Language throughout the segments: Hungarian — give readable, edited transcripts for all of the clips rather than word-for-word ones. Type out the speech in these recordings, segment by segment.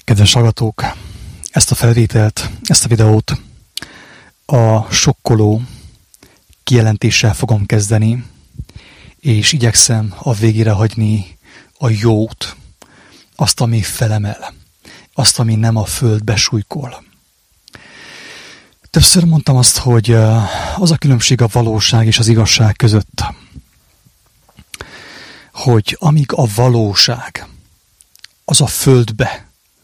Kedves hallgatók, ezt a felvételt, ezt a videót a sokkoló kijelentéssel fogom kezdeni, és igyekszem a végére hagyni a jót, azt, ami felemel, azt, ami nem a földbe súlykol. Többször mondtam azt, hogy az a különbség a valóság és az igazság között, hogy amíg a valóság az a földbe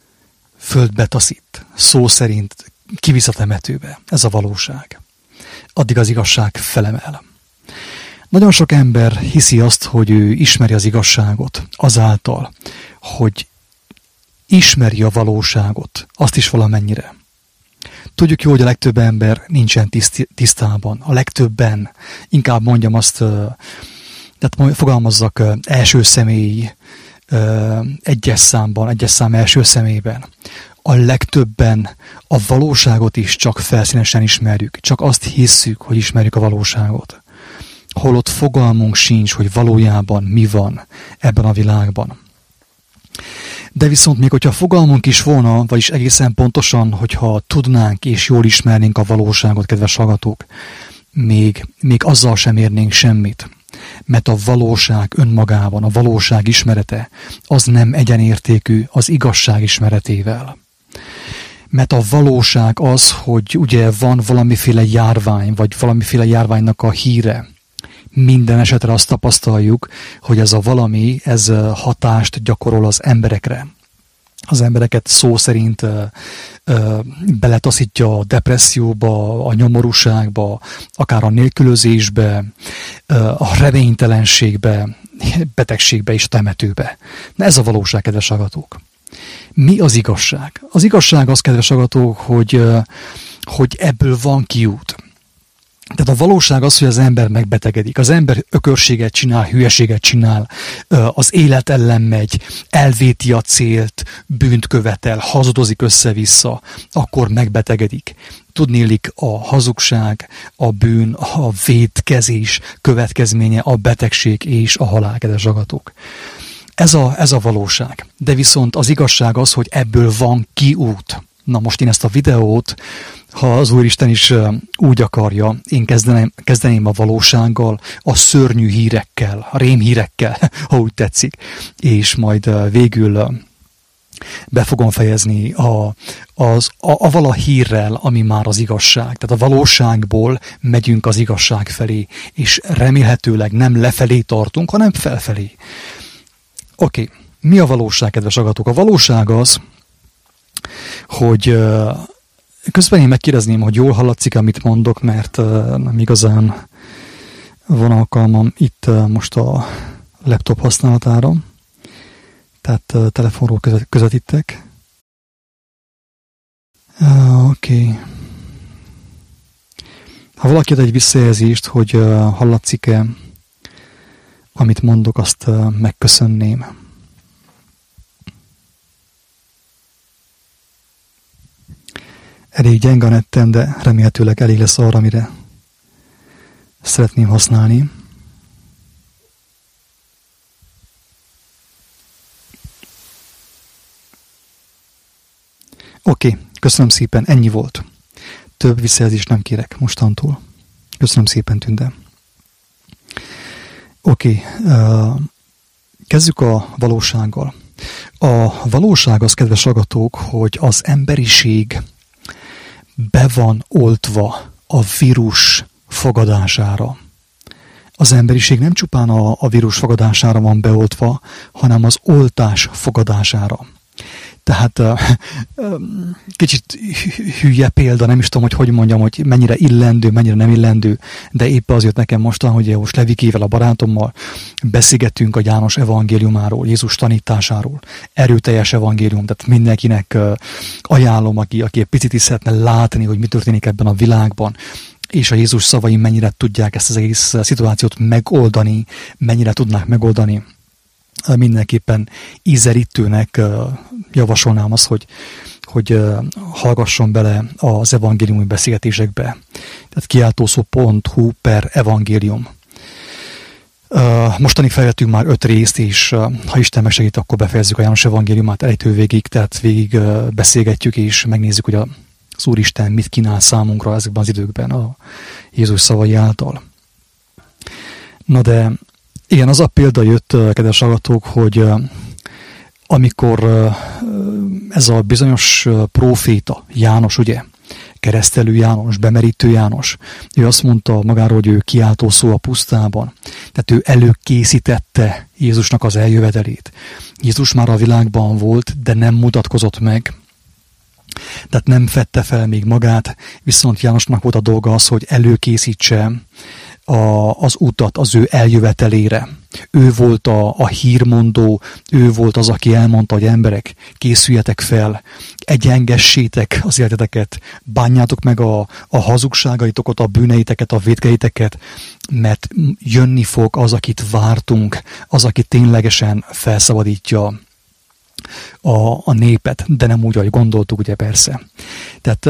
taszít, szó szerint kivisz a temetőbe, ez a valóság, addig az igazság felemel. Nagyon sok ember hiszi azt, hogy ő ismeri az igazságot azáltal, hogy ismeri a valóságot, azt is valamennyire. Tudjuk jó, hogy a legtöbb ember nincsen tisztában. A legtöbben, inkább mondjam azt, tehát fogalmazzak első személyi, egyes szám első személyben. A legtöbben a valóságot is csak felszínesen ismerjük, csak azt hisszük, hogy ismerjük a valóságot. Holott fogalmunk sincs, hogy valójában mi van ebben a világban. De viszont még hogyha fogalmunk is volna, vagyis egészen pontosan, hogyha tudnánk és jól ismernénk a valóságot, kedves hallgatók, még azzal sem érnénk semmit. Mert a valóság önmagában, a valóság ismerete, az nem egyenértékű az igazság ismeretével. Mert a valóság az, hogy ugye van valamiféle járvány, vagy valamiféle járványnak a híre. Minden esetre azt tapasztaljuk, hogy ez a valami, ez hatást gyakorol az emberekre. Az embereket szó szerint beletaszítja a depresszióba, a nyomorúságba, akár a nélkülözésbe, a reménytelenségbe, betegségbe és temetőbe. Na ez a valóság, kedves hallgatók. Mi az igazság? Az igazság az, kedves hallgatók, hogy ebből van kiút. Tehát a valóság az, hogy az ember megbetegedik. Az ember ökörséget csinál, hülyeséget csinál, az élet ellen megy, elvéti a célt, bűnt követel, hazudozik össze-vissza, akkor megbetegedik. Tudniillik a hazugság, a bűn, a vétkezés következménye, a betegség és a halál, kedves hallgatók. Ez a valóság. De viszont az igazság az, hogy ebből van kiút. Na most én ezt a videót, ha az Úristen is úgy akarja, én kezdeném a valósággal, a szörnyű hírekkel, a rémhírekkel, ha úgy tetszik, és majd végül be fogom fejezni avval a hírrel, ami már az igazság. Tehát a valóságból megyünk az igazság felé, és remélhetőleg nem lefelé tartunk, hanem felfelé. Oké, mi a valóság, kedves hallgatók? A valóság az, hogy közben én megkérdezném, hogy jól hallatszik, amit mondok, mert nem igazán van alkalmam itt most a laptop használatára. Tehát telefonról közvetítek. Oké. Ha valaki ad egy visszajelzést, hogy hallatszik-e, amit mondok, azt megköszönném. Elég gyenge a nettem, de remélhetőleg elég lesz arra, amire szeretném használni. Oké, köszönöm szépen, ennyi volt. Több visszajelzést nem kérek mostantól. Köszönöm szépen, Tünde. Oké, kezdjük a valósággal. A valóság az, kedves hallgatók, hogy az emberiség be van oltva a vírus fogadására. Az emberiség nem csupán a vírus fogadására van beoltva, hanem az oltás fogadására. Tehát kicsit hülye példa, nem is tudom, hogy mondjam, hogy mennyire illendő, mennyire nem illendő, de épp az jött nekem mostan, hogy most Levikével, a barátommal beszélgettünk a János evangéliumáról, Jézus tanításáról. Erőteljes evangélium, tehát mindenkinek ajánlom, aki egy picit is szeretne látni, hogy mi történik ebben a világban, és a Jézus szavai mennyire tudják ezt az egész szituációt megoldani, mennyire tudnák megoldani. Mindenképpen ízelítőnek javasolnám azt, hogy hallgasson bele az evangéliumi beszélgetésekbe. Tehát kiáltószó.hu/evangélium. Mostanig felvettünk már 5 részt, és ha Isten megsegít, akkor befejezzük a János evangéliumát elejtől végig, tehát végig beszélgetjük, és megnézzük, hogy az Úristen mit kínál számunkra ezekben az időkben a Jézus szavai által. Na de igen, az a példa jött, kedves hallgatók, hogy amikor ez a bizonyos próféta, János, ugye, keresztelő János, bemerítő János, ő azt mondta magáról, hogy ő kiáltó szó a pusztában. Tehát ő előkészítette Jézusnak az eljövetelét. Jézus már a világban volt, de nem mutatkozott meg. Tehát nem fedte fel még magát, viszont Jánosnak volt a dolga az, hogy előkészítse az utat az ő eljövetelére. Ő volt a hírmondó, ő volt az, aki elmondta, hogy emberek, készüljetek fel, egyengessétek az életeteket, bánjátok meg a hazugságaitokat, a bűneiteket, a vétkeiteket, mert jönni fog az, akit vártunk, az, aki ténylegesen felszabadítja a népet, de nem úgy, ahogy gondoltuk, ugye persze. Tehát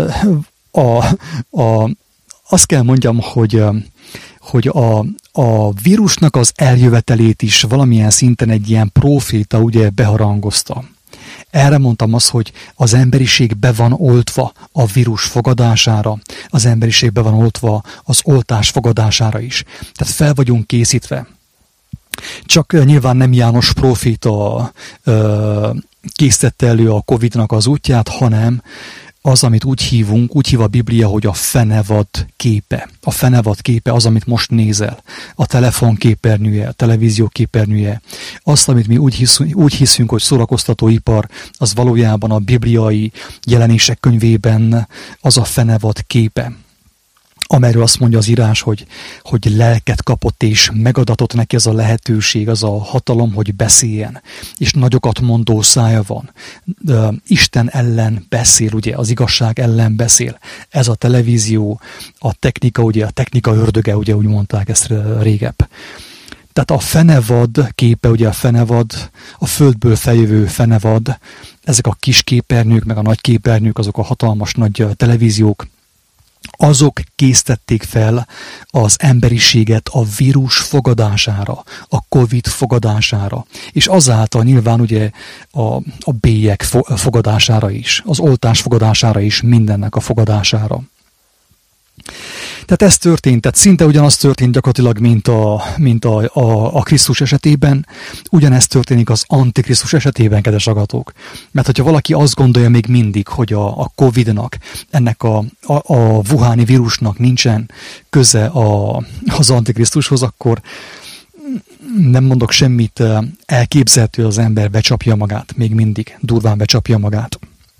azt kell mondjam, hogy a vírusnak az eljövetelét is valamilyen szinten egy ilyen próféta ugye beharangozta. Erre mondtam azt, hogy az emberiség be van oltva a vírus fogadására, az emberiség be van oltva az oltás fogadására is. Tehát fel vagyunk készítve. Csak nyilván nem János próféta készítette elő a Covid-nak az útját, hanem az, amit úgy hív a Biblia, hogy a fenevad képe. A fenevad képe az, amit most nézel. A telefon képernyője, a televízió képernyője. Azt, amit mi úgy hiszünk, hogy szórakoztatóipar, az valójában a bibliai jelenések könyvében az a fenevad képe, amelyről azt mondja az írás, hogy lelket kapott, és megadatott neki ez a lehetőség, az a hatalom, hogy beszéljen. És nagyokat mondó szája van. Isten ellen beszél, ugye, az igazság ellen beszél. Ez a televízió, a technika, ugye, a technika ördöge, ugye, úgy mondták ezt régebb. Tehát a fenevad képe, ugye a fenevad, a földből feljövő fenevad, ezek a kis képernyők, meg a nagy képernyők, azok a hatalmas nagy televíziók, azok késztették fel az emberiséget a vírus fogadására, a Covid fogadására, és azáltal nyilván ugye a bélyeg fogadására is, az oltás fogadására is, mindennek a fogadására. Tehát ez történt, tehát szinte ugyanaz történt gyakorlatilag, mint a Krisztus esetében, ugyanezt történik az Antikrisztus esetében, kedves hallgatók. Mert hogyha valaki azt gondolja még mindig, hogy a Covid-nak, ennek a wuhani vírusnak nincsen köze az Antikrisztushoz, akkor nem mondok semmit, elképzelhető, az ember becsapja magát, még mindig durván becsapja magát.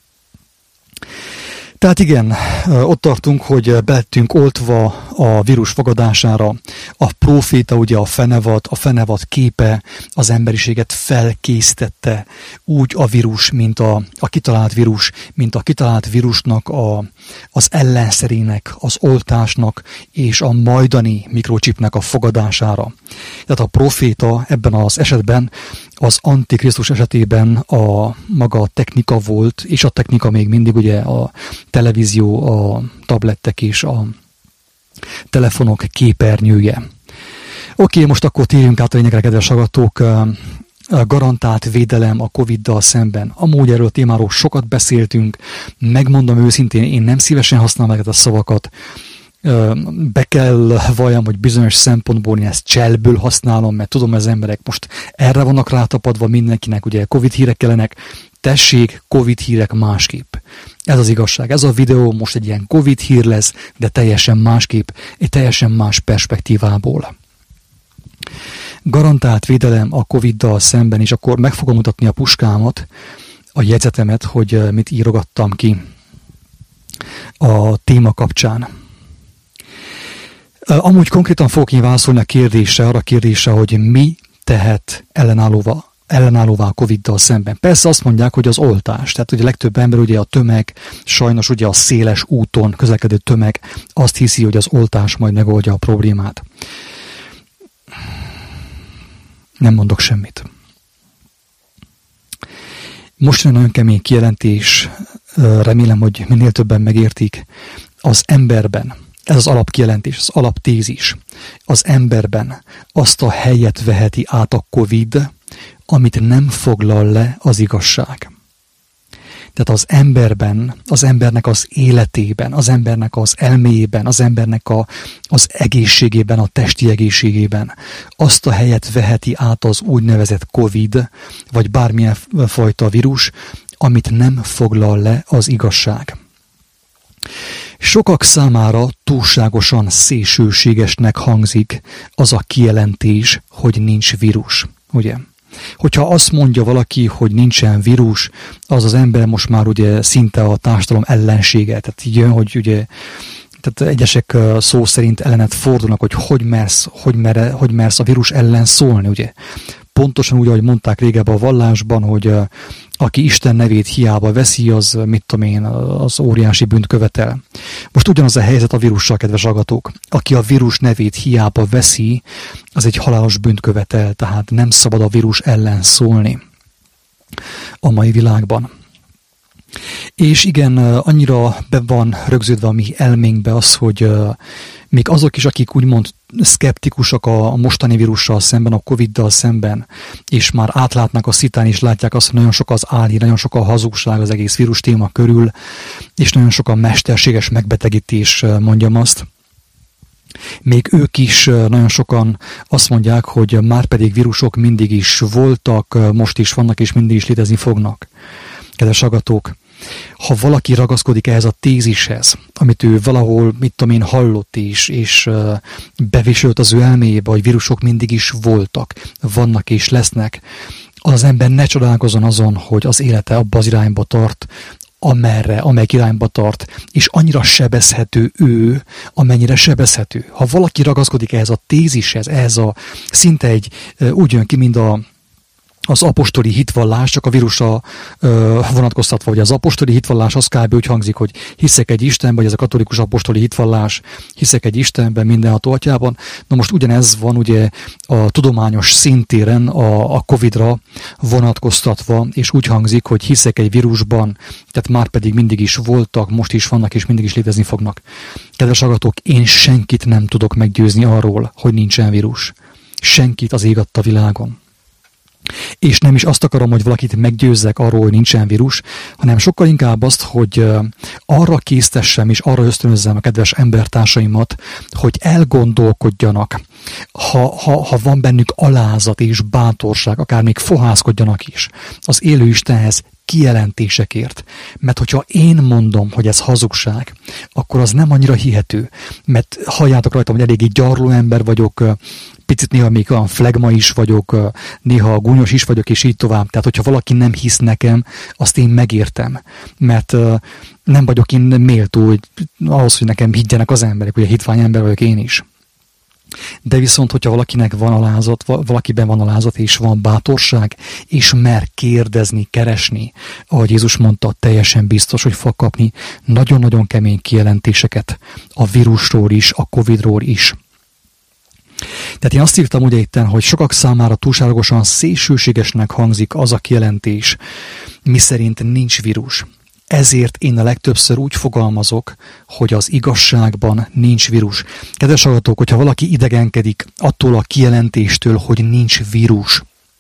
Tehát igen, ott tartunk, hogy belettünk oltva a vírus fogadására, a próféta, ugye a fenevad képe az emberiséget felkészítette úgy a vírus, mint a kitalált vírus, mint a kitalált vírusnak az ellenszerének, az oltásnak és a majdani mikrocsipnek a fogadására. Tehát a próféta ebben az esetben az Antikrisztus esetében maga a technika volt, és a technika még mindig ugye a televízió, a tablettek és a telefonok képernyője. Oké, most akkor térjünk át a lényegre, kedves hallgatók. Garantált védelem a Covid-dal szemben. Amúgy erről a témáról sokat beszéltünk, megmondom őszintén, én nem szívesen használom ezeket a szavakat. Be kell valljam, hogy bizonyos szempontból én ezt cselből használom, mert tudom, hogy az emberek most erre vannak rátapadva, mindenkinek ugye Covid hírek kellenek, tessék, Covid hírek másképp. Ez az igazság. Ez a videó most egy ilyen Covid hír lesz, de teljesen másképp, egy teljesen más perspektívából. Garantált védelem a Covid-dal szemben, és akkor meg fogom mutatni a puskámat, a jegyzetemet, hogy mit írogattam ki a téma kapcsán. Amúgy konkrétan fogok én válaszolni arra a kérdésre, hogy mi tehet ellenállóvá a Covid-dal szemben. Persze azt mondják, hogy az oltás. Tehát ugye a legtöbb ember, ugye a tömeg, sajnos ugye a széles úton közlekedő tömeg azt hiszi, hogy az oltás majd megoldja a problémát. Nem mondok semmit. Most egy nagyon kemény kijelentés, remélem, hogy minél többen megértik, az emberben Ez az alapkijelentés, az alaptézis. Az emberben azt a helyet veheti át a Covid, amit nem foglal le az igazság. Tehát az emberben, az embernek az életében, az embernek az elméjében, az embernek az egészségében, a testi egészségében azt a helyet veheti át az úgynevezett Covid, vagy bármilyen fajta vírus, amit nem foglal le az igazság. Sokak számára túlságosan szélsőségesnek hangzik az a kijelentés, hogy nincs vírus, ugye? Hogyha azt mondja valaki, hogy nincsen vírus, az ember most már ugye szinte a társadalom ellensége. Tehát így jön, hogy ugye, tehát egyesek szó szerint ellenet fordulnak, hogy mersz a vírus ellen szólni, ugye. Pontosan úgy, ahogy mondták régebben a vallásban, hogy aki Isten nevét hiába veszi, az, mit tudom én, az óriási bűnt követel. Most ugyanaz a helyzet a vírussal, kedves hallgatók. Aki a vírus nevét hiába veszi, az egy halálos bűnt követel, tehát nem szabad a vírus ellen szólni a mai világban. És igen, annyira be van rögződve a mi elménkbe az, hogy még azok is, akik úgymond szkeptikusak a mostani vírussal szemben, a Covid-dal szemben, és már átlátnak a szitán, és látják azt, hogy nagyon sok az álhír, nagyon sok a hazugság az egész vírus téma körül, és nagyon sok a mesterséges megbetegítés, mondjam azt. Még ők is nagyon sokan azt mondják, hogy már pedig vírusok mindig is voltak, most is vannak, és mindig is létezni fognak. Kedves hallgatók, ha valaki ragaszkodik ehhez a tézishez, amit ő valahol, mit tudom én, hallott is, és bevisült az ő elméjébe, hogy vírusok mindig is voltak, vannak és lesznek, az ember ne csodálkozzon azon, hogy az élete abba az irányba tart, amelyik irányba tart, és annyira sebezhető ő, amennyire sebezhető. Ha valaki ragaszkodik ehhez a tézishez, ehhez a szinte egy, úgy jön ki, mint az apostoli hitvallás, csak a vírusra vonatkoztatva, hogy az apostoli hitvallás az kb. Úgy hangzik, hogy hiszek egy Istenben, vagy ez a katolikus apostoli hitvallás, hiszek egy Istenben, mindenható atyában. Na most ugyanez van ugye a tudományos szintéren a Covid-ra vonatkoztatva, és úgy hangzik, hogy hiszek egy vírusban, tehát már pedig mindig is voltak, most is vannak, és mindig is létezni fognak. Kedves hallgatók, én senkit nem tudok meggyőzni arról, hogy nincsen vírus. Senkit az ég adta világon. És nem is azt akarom, hogy valakit meggyőzzek arról, hogy nincsen vírus, hanem sokkal inkább azt, hogy arra késztessem és arra ösztönözzem a kedves embertársaimat, hogy elgondolkodjanak, ha van bennük alázat és bátorság, akár még fohászkodjanak is az élő Istenhez kijelentésekért. Mert hogyha én mondom, hogy ez hazugság, akkor az nem annyira hihető. Mert halljátok rajtam, hogy eléggé gyarló ember vagyok, picit néha még olyan flegma is vagyok, néha gúnyos is vagyok, és így tovább. Tehát, hogyha valaki nem hisz nekem, azt én megértem. Mert nem vagyok én méltó ahhoz, hogy nekem higgyenek az emberek, ugye hitvány ember vagyok én is. De viszont, hogyha valakinek van alázat, valakiben van alázat, és van bátorság, és mer kérdezni, keresni, ahogy Jézus mondta, teljesen biztos, hogy fog kapni nagyon-nagyon kemény kijelentéseket a vírusról is, a Covidról is. Tehát én azt írtam ugye itten, hogy sokak számára túlságosan szélsőségesnek hangzik az a kijelentés, miszerint nincs vírus. Ezért én a legtöbbször úgy fogalmazok, hogy az igazságban nincs vírus. Kedves hallgatók, hogyha valaki idegenkedik attól a kijelentéstől, hogy nincs vírus,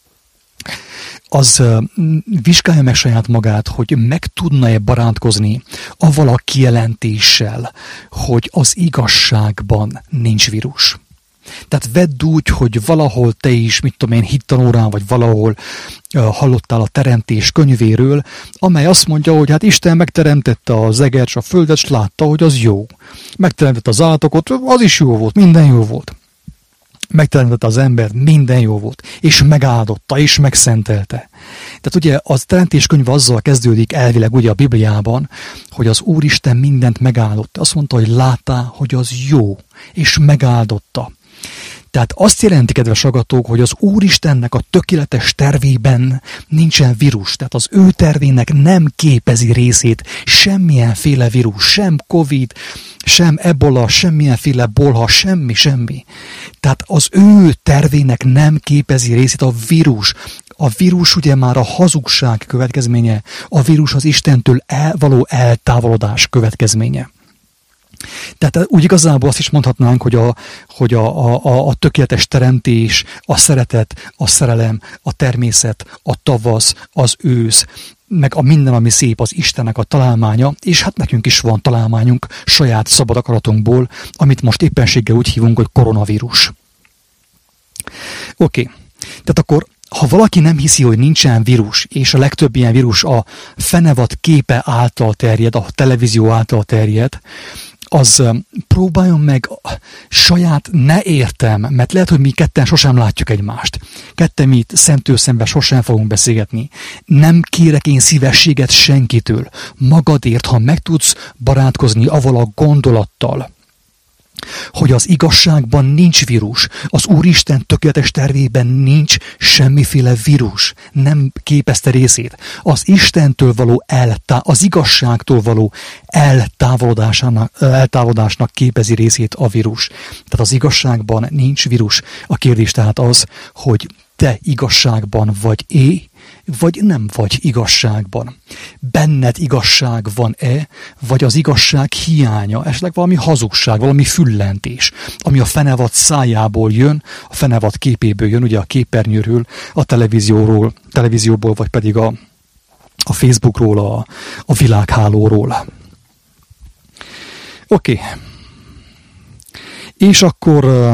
az vizsgálja meg saját magát, hogy meg tudna-e barátkozni avval a kijelentéssel, hogy az igazságban nincs vírus. Tehát vedd úgy, hogy valahol te is, mit tudom én, hittanórán, vagy valahol hallottál a teremtés könyvéről, amely azt mondja, hogy hát Isten megteremtette az egeret és a földet, és látta, hogy az jó. Megteremtette az állatokat, az is jó volt, minden jó volt. Megteremtette az embert, minden jó volt, és megáldotta, és megszentelte. Tehát ugye a teremtés könyve azzal kezdődik elvileg ugye a Bibliában, hogy az Úristen mindent megáldotta. Azt mondta, hogy látta, hogy az jó, és megáldotta. Tehát azt jelenti, kedves hallgatók, hogy az Úristennek a tökéletes tervében nincsen vírus. Tehát az ő tervének nem képezi részét semmilyenféle vírus, sem Covid, sem ebola, semmilyenféle bolha, semmi. Tehát az ő tervének nem képezi részét a vírus. A vírus ugye már a hazugság következménye, a vírus az Istentől való eltávolodás következménye. Tehát úgy igazából azt is mondhatnánk, hogy a tökéletes teremtés, a szeretet, a szerelem, a természet, a tavasz, az ősz, meg a minden, ami szép, az Istennek a találmánya, és hát nekünk is van találmányunk saját szabad akaratunkból, amit most éppenséggel úgy hívunk, hogy koronavírus. Oké. Tehát akkor, ha valaki nem hiszi, hogy nincsen vírus, és a legtöbb ilyen vírus a fenevad képe által terjed, a televízió által terjed, az próbáljon meg saját ne értem, mert lehet, hogy mi ketten sosem látjuk egymást. Ketten mi szemtől szemben sosem fogunk beszélgetni. Nem kérek én szívességet senkitől. Magadért, ha meg tudsz barátkozni avval a gondolattal, hogy az igazságban nincs vírus, az Úristen tökéletes tervében nincs semmiféle vírus, nem képezte részét. Az Istentől való az igazságtól való eltávolodásnak képezi részét a vírus. Tehát az igazságban nincs vírus. A kérdés tehát az, hogy te igazságban vagy nem vagy igazságban. Benned igazság van-e, vagy az igazság hiánya, esetleg valami hazugság, valami füllentés, ami a fenevad szájából jön, a fenevad képéből jön, ugye a képernyőről, a televízióból, vagy pedig a Facebookról, a világhálóról. Oké. És akkor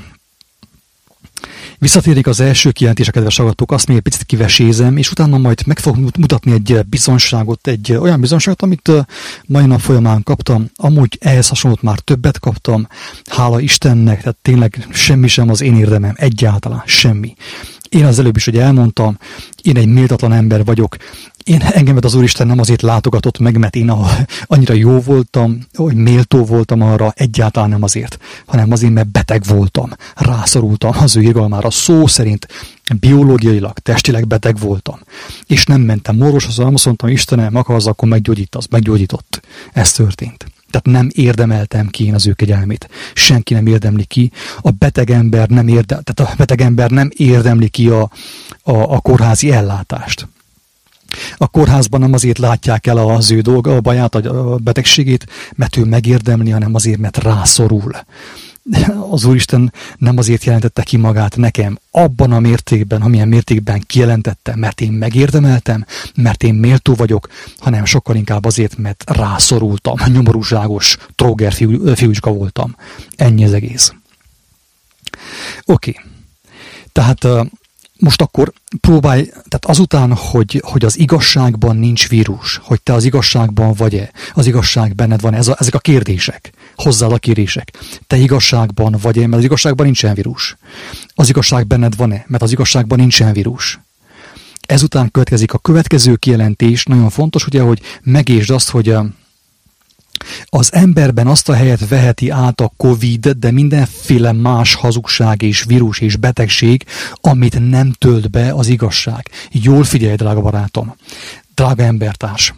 visszatérik az első kijelentésre, kedves hallgatók, azt még egy picit kivesézem, és utána majd meg fogok mutatni egy bizonyságot, egy olyan bizonyságot, amit mai nap folyamán kaptam. Amúgy ehhez hasonlót már többet kaptam, hála Istennek, tehát tényleg semmi sem az én érdemem, egyáltalán semmi. Én az előbb is, hogy elmondtam, én egy méltatlan ember vagyok. Engemet az Úristen nem azért látogatott meg, mert én annyira jó voltam, hogy méltó voltam arra, egyáltalán nem azért, hanem azért, mert beteg voltam, rászorultam az ő irgalmára, szó szerint biológiailag, testileg beteg voltam. És nem mentem orvoshoz, hanem azt mondtam, Istenem, akarsz, akkor meggyógyítasz, meggyógyított. Ez történt. Tehát nem érdemeltem ki én az ő kegyelmét. Senki nem érdemli ki. A beteg ember nem érdemli ki a kórházi ellátást. A kórházban nem azért látják el az ő dolga, a baját, a betegségét, mert ő megérdemli, hanem azért, mert rászorul. Az Úristen nem azért jelentette ki magát nekem abban a mértékben, amilyen mértékben kijelentette, mert én megérdemeltem, mert én méltó vagyok, hanem sokkal inkább azért, mert rászorultam, nyomorúságos tróger fiúcska voltam. Ennyi az egész. Oké. Tehát most akkor próbálj, tehát azután, hogy az igazságban nincs vírus, hogy te az igazságban vagy-e, az igazság benned van, ezek a kérdések, hozzád a kérdések. Te igazságban vagy-e, mert az igazságban nincsen vírus. Az igazság benned van-e, mert az igazságban nincsen vírus. Ezután következik a következő kijelentés, nagyon fontos, ugye, hogy megértsd azt, hogy az emberben azt a helyet veheti át a Covid, de mindenféle más hazugság és vírus és betegség, amit nem tölt be az igazság. Jól figyelj, drága barátom, drága embertárs.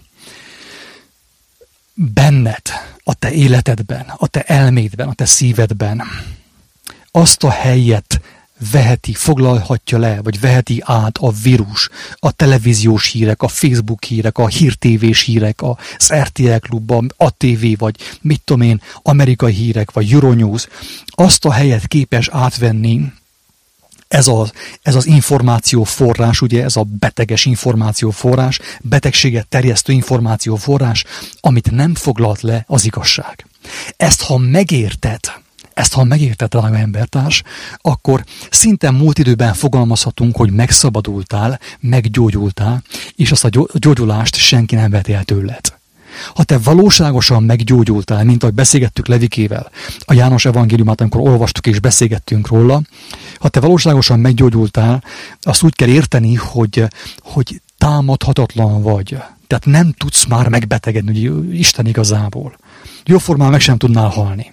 Benned, a te életedben, a te elmédben, a te szívedben azt a helyet foglalhatja le, vagy veheti át a vírus, a televíziós hírek, a Facebook hírek, a hírtévés hírek, az RTL Klub, a TV, vagy mit tudom én, amerikai hírek, vagy Euronews, azt a helyet képes átvenni ez az információforrás, ugye ez a beteges információforrás, betegséget terjesztő információforrás, amit nem foglalt le az igazság. Ezt ha megérted, drága embertárs, akkor szinte múlt időben fogalmazhatunk, hogy megszabadultál, meggyógyultál, és azt a gyógyulást senki nem veti el tőled. Ha te valóságosan meggyógyultál, mint ahogy beszélgettük Levikével, a János evangéliumát, amikor olvastuk és beszélgettünk róla, ha te valóságosan meggyógyultál, azt úgy kell érteni, hogy támadhatatlan vagy. Tehát nem tudsz már megbetegedni, ugye Isten igazából. Jóformán meg sem tudnál halni.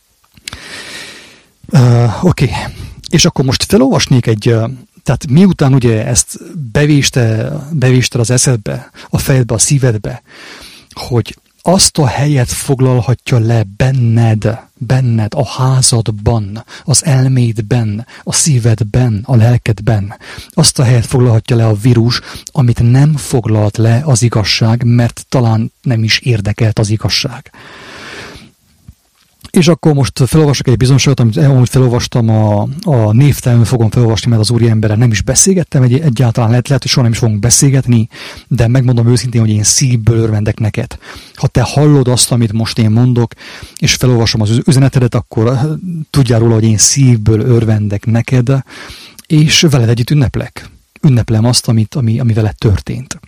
Oké. És akkor most felolvasnék tehát miután ugye ezt bevésted az eszedbe, a fejedbe, a szívedbe, hogy azt a helyet foglalhatja le benned, a házadban, az elmédben, a szívedben, a lelkedben. Azt a helyet foglalhatja le a vírus, amit nem foglalt le az igazság, mert talán nem is érdekelt az igazság. És akkor most felolvasok egy bizonyságot, amit amúgy felolvastam, a névtelenül fogom felolvasni, mert az úriemberrel nem is beszélgettem egyáltalán, lehet, hogy soha nem is fogunk beszélgetni, de megmondom őszintén, hogy én szívből örvendek neked. Ha te hallod azt, amit most én mondok, és felolvasom az üzenetedet, akkor tudjál róla, hogy én szívből örvendek neked, és veled együtt ünneplek. Ünneplem azt, ami veled történt.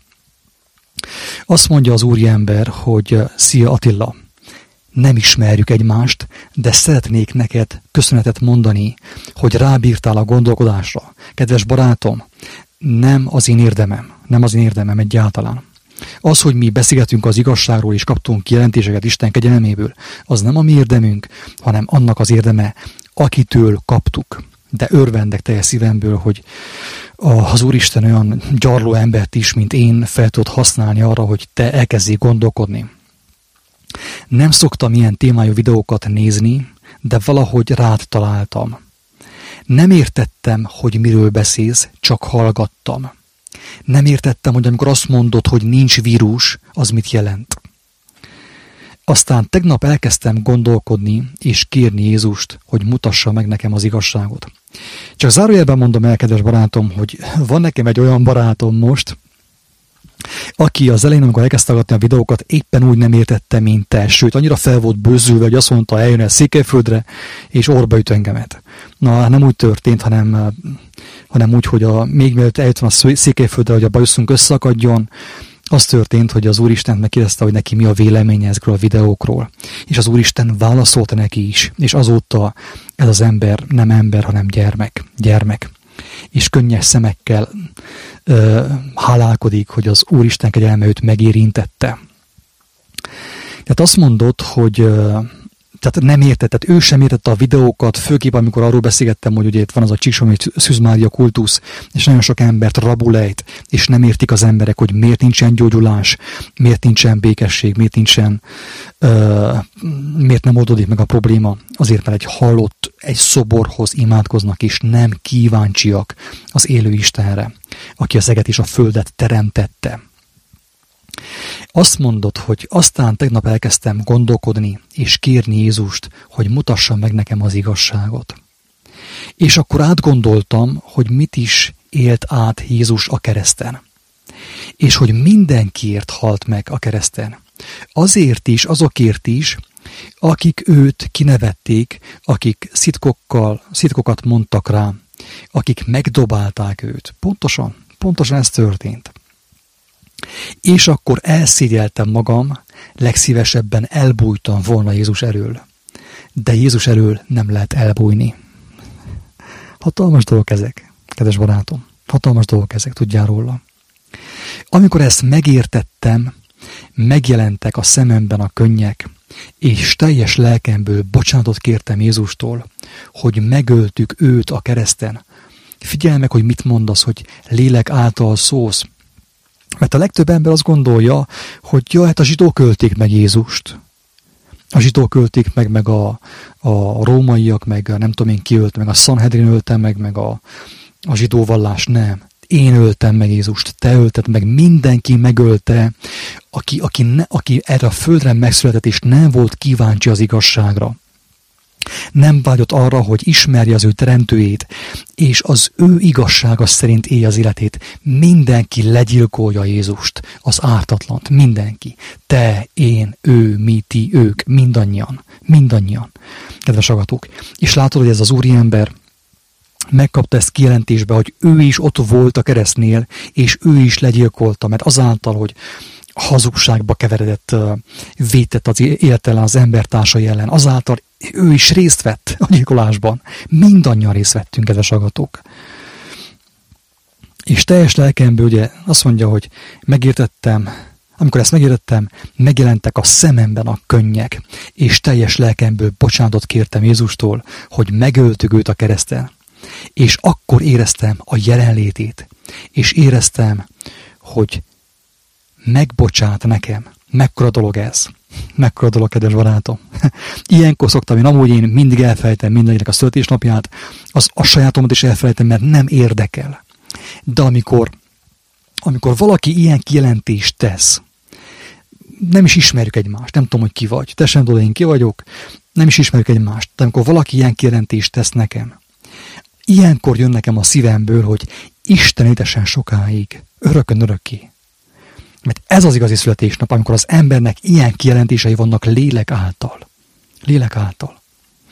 Azt mondja az úriember, hogy szia Attila, nem ismerjük egymást, de szeretnék neked köszönetet mondani, hogy rábírtál a gondolkodásra. Kedves barátom, nem az én érdemem egyáltalán. Az, hogy mi beszélgetünk az igazságról és kaptunk kijelentéseket Isten kegyelméből, az nem a mi érdemünk, hanem annak az érdeme, akitől kaptuk. De örvendek teljes szívemből, hogy az Úristen olyan gyarló embert is, mint én, fel tudod használni arra, hogy te elkezdjél gondolkodni. Nem szoktam ilyen témájú videókat nézni, de valahogy rád találtam. Nem értettem, hogy miről beszélsz, csak hallgattam. Nem értettem, hogy amikor azt mondod, hogy nincs vírus, az mit jelent. Aztán tegnap elkezdtem gondolkodni és kérni Jézust, hogy mutassa meg nekem az igazságot. Csak zárójelben mondom el, kedves barátom, hogy van nekem egy olyan barátom most, aki az elején, amikor elkezdte hallgatni a videókat, éppen úgy nem értette, mint te. Sőt, annyira fel volt bőzülve, hogy azt mondta, eljön el Székelyföldre, és orba üt engemet. Na, nem úgy történt, hanem úgy, hogy még mielőtt eljött a Székelyföldre, hogy a bajuszunk összeakadjon, az történt, hogy az Úristen megkérdezte, hogy neki mi a véleménye ezekről a videókról. És az Úristen válaszolta neki is. És azóta ez az ember nem ember, hanem gyermek. És könnyes szemekkel hálálkodik, hogy az Úristen kegyelme őt megérintette. Tehát azt mondod, hogy tehát nem értett, tehát ő sem értette a videókat, főképp amikor arról beszélgettem, hogy ugye itt van az a Csíksomi Szűz Mária kultusz, és nagyon sok embert rabulejt, és nem értik az emberek, hogy miért nincsen gyógyulás, miért nincsen békesség, miért nem oldódik meg a probléma. Azért, mert egy szoborhoz imádkoznak, és nem kíváncsiak az élő Istenre, aki az eget és a földet teremtette. Azt mondod, hogy aztán tegnap elkezdtem gondolkodni és kérni Jézust, hogy mutassa meg nekem az igazságot. És akkor átgondoltam, hogy mit is élt át Jézus a kereszten. És hogy mindenkiért halt meg a kereszten. Azért is, azokért is, akik őt kinevették, akik szitkokat mondtak rá, akik megdobálták őt. Pontosan ez történt. És akkor elszégyeltem magam, legszívesebben elbújtam volna Jézus elől. De Jézus elől nem lehet elbújni. Hatalmas dolgok ezek, kedves barátom. Hatalmas dolgok ezek, tudjál róla. Amikor ezt megértettem, megjelentek a szememben a könnyek, és teljes lelkemből bocsánatot kértem Jézustól, hogy megöltük őt a kereszten. Figyelj meg, hogy mit mondasz, hogy lélek által szólsz. Mert a legtöbb ember azt gondolja, hogy hát a zsidók ölték meg Jézust. A zsidók ölték meg a rómaiak, meg nem tudom én ki ölt, meg a Sanhedrin ölte meg a zsidó vallás. Nem. Én öltem meg Jézust, te ölted meg, mindenki megölte, aki erre a földre megszületett, és nem volt kíváncsi az igazságra. Nem vágyott arra, hogy ismerje az ő teremtőjét, és az ő igazsága szerint élje az életét. Mindenki legyilkolja Jézust, az ártatlant, mindenki. Te, én, ő, mi, ti, ők, mindannyian. Kedves hallgatók, és látod, hogy ez az úriember megkapta ezt kijelentésbe, hogy ő is ott volt a keresztnél, és ő is legyilkolta, mert azáltal, hogy hazugságba keveredett, vétett az életellen az embertársai ellen, azáltal ő is részt vett a gyilkolásban. Mindannyian részt vettünk, kedves hallgatók. És teljes lelkemből ugye azt mondja, hogy megértettem, amikor ezt megértettem, megjelentek a szememben a könnyek, és teljes lelkemből bocsánatot kértem Jézustól, hogy megöltük őt a kereszten. És akkor éreztem a jelenlétét, és éreztem, hogy megbocsát nekem. Mekkora dolog ez? Mekkora dolog, kedves barátom? Ilyenkor szoktam én amúgy mindig elfelejtem mindenkinek a születésnapját, a sajátomat is elfelejtem, mert nem érdekel. De amikor valaki ilyen kijelentést tesz, nem is ismerjük egymást, nem tudom, hogy ki vagy, te sem tudod, én ki vagyok, nem is ismerjük egymást, de amikor valaki ilyen kijelentést tesz nekem, ilyenkor jön nekem a szívemből, hogy Isten éltessen sokáig, örökön örökké. Mert ez az igazi születésnap, amikor az embernek ilyen kijelentései vannak lélek által. Lélek által.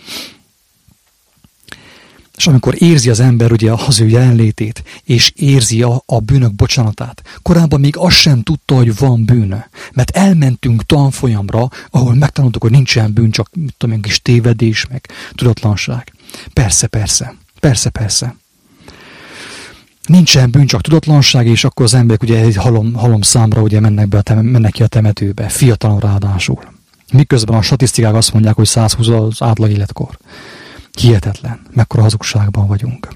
És amikor érzi az ember ugye az ő jelenlétét, és érzi a bűnök bocsánatát. Korábban még azt sem tudta, hogy van bűn. Mert elmentünk tanfolyamra, ahol megtanultuk, hogy nincsen bűn, csak egy kis tévedés, meg tudatlanság. Persze. Nincsen bűn, csak tudatlanság, és akkor az emberek ugye egy halom számra ugye mennek ki a temetőbe, fiatalon ráadásul. Miközben a statisztikák azt mondják, hogy 120 az átlag életkor. Hihetetlen, mekkora hazugságban vagyunk.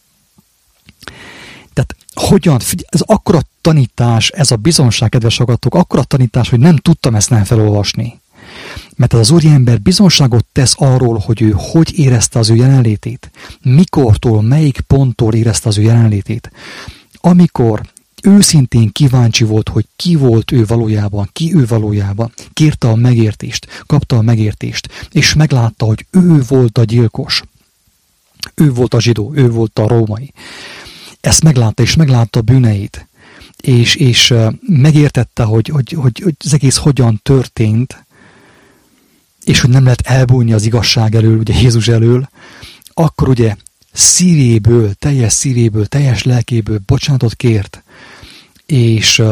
Tehát ez akkora tanítás, ez a bizonság, kedves hallgatók, akkora tanítás, hogy nem tudtam ezt nem felolvasni. Mert az úriember bizonságot tesz arról, hogy ő hogy érezte az ő jelenlétét, mikortól, melyik ponttól érezte az ő jelenlétét. Amikor őszintén kíváncsi volt, hogy ki volt ő valójában, kérte a megértést, kapta a megértést, és meglátta, hogy ő volt a gyilkos, ő volt a zsidó, ő volt a római. Ezt meglátta a bűneit, és megértette, hogy az egész hogyan történt, és hogy nem lehet elbújni az igazság elől, ugye Jézus elől, akkor ugye teljes szívéből, teljes lelkéből bocsánatot kért, és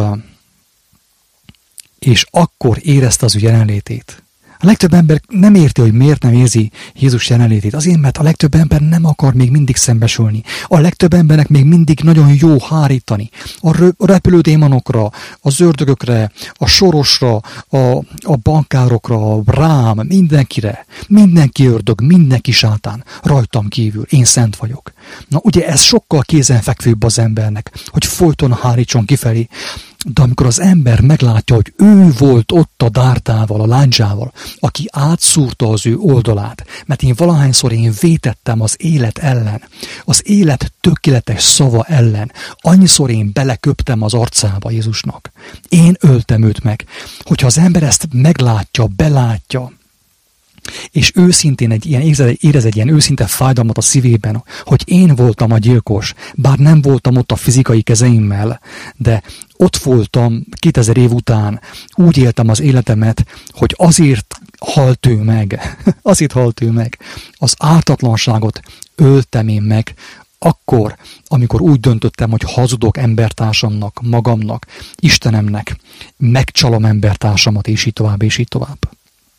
akkor érezte az ő jelenlétét. A legtöbb ember nem érti, hogy miért nem érzi Jézus jelenlétét. Azért, mert a legtöbb ember nem akar még mindig szembesülni. A legtöbb embernek még mindig nagyon jó hárítani. A repülődémonokra, az ördögökre, a sorosra, a bankárokra, rám, mindenkire. Mindenki ördög, mindenki sátán. Rajtam kívül. Én szent vagyok. Na ugye ez sokkal kézenfekvőbb az embernek, hogy folyton hárítson kifelé. De amikor az ember meglátja, hogy ő volt ott a dártával, a lándzsával, aki átszúrta az ő oldalát, mert én valahányszor vétettem az élet ellen, az élet tökéletes szava ellen, annyiszor én beleköptem az arcába Jézusnak. Én öltem őt meg. Hogyha az ember ezt meglátja, belátja, és őszintén érez egy ilyen őszinte fájdalmat a szívében, hogy én voltam a gyilkos, bár nem voltam ott a fizikai kezeimmel, de ott voltam 2000 év után, úgy éltem az életemet, hogy azért halt ő meg, az ártatlanságot öltem én meg, akkor, amikor úgy döntöttem, hogy hazudok embertársamnak, magamnak, Istenemnek, megcsalom embertársamat, és így tovább.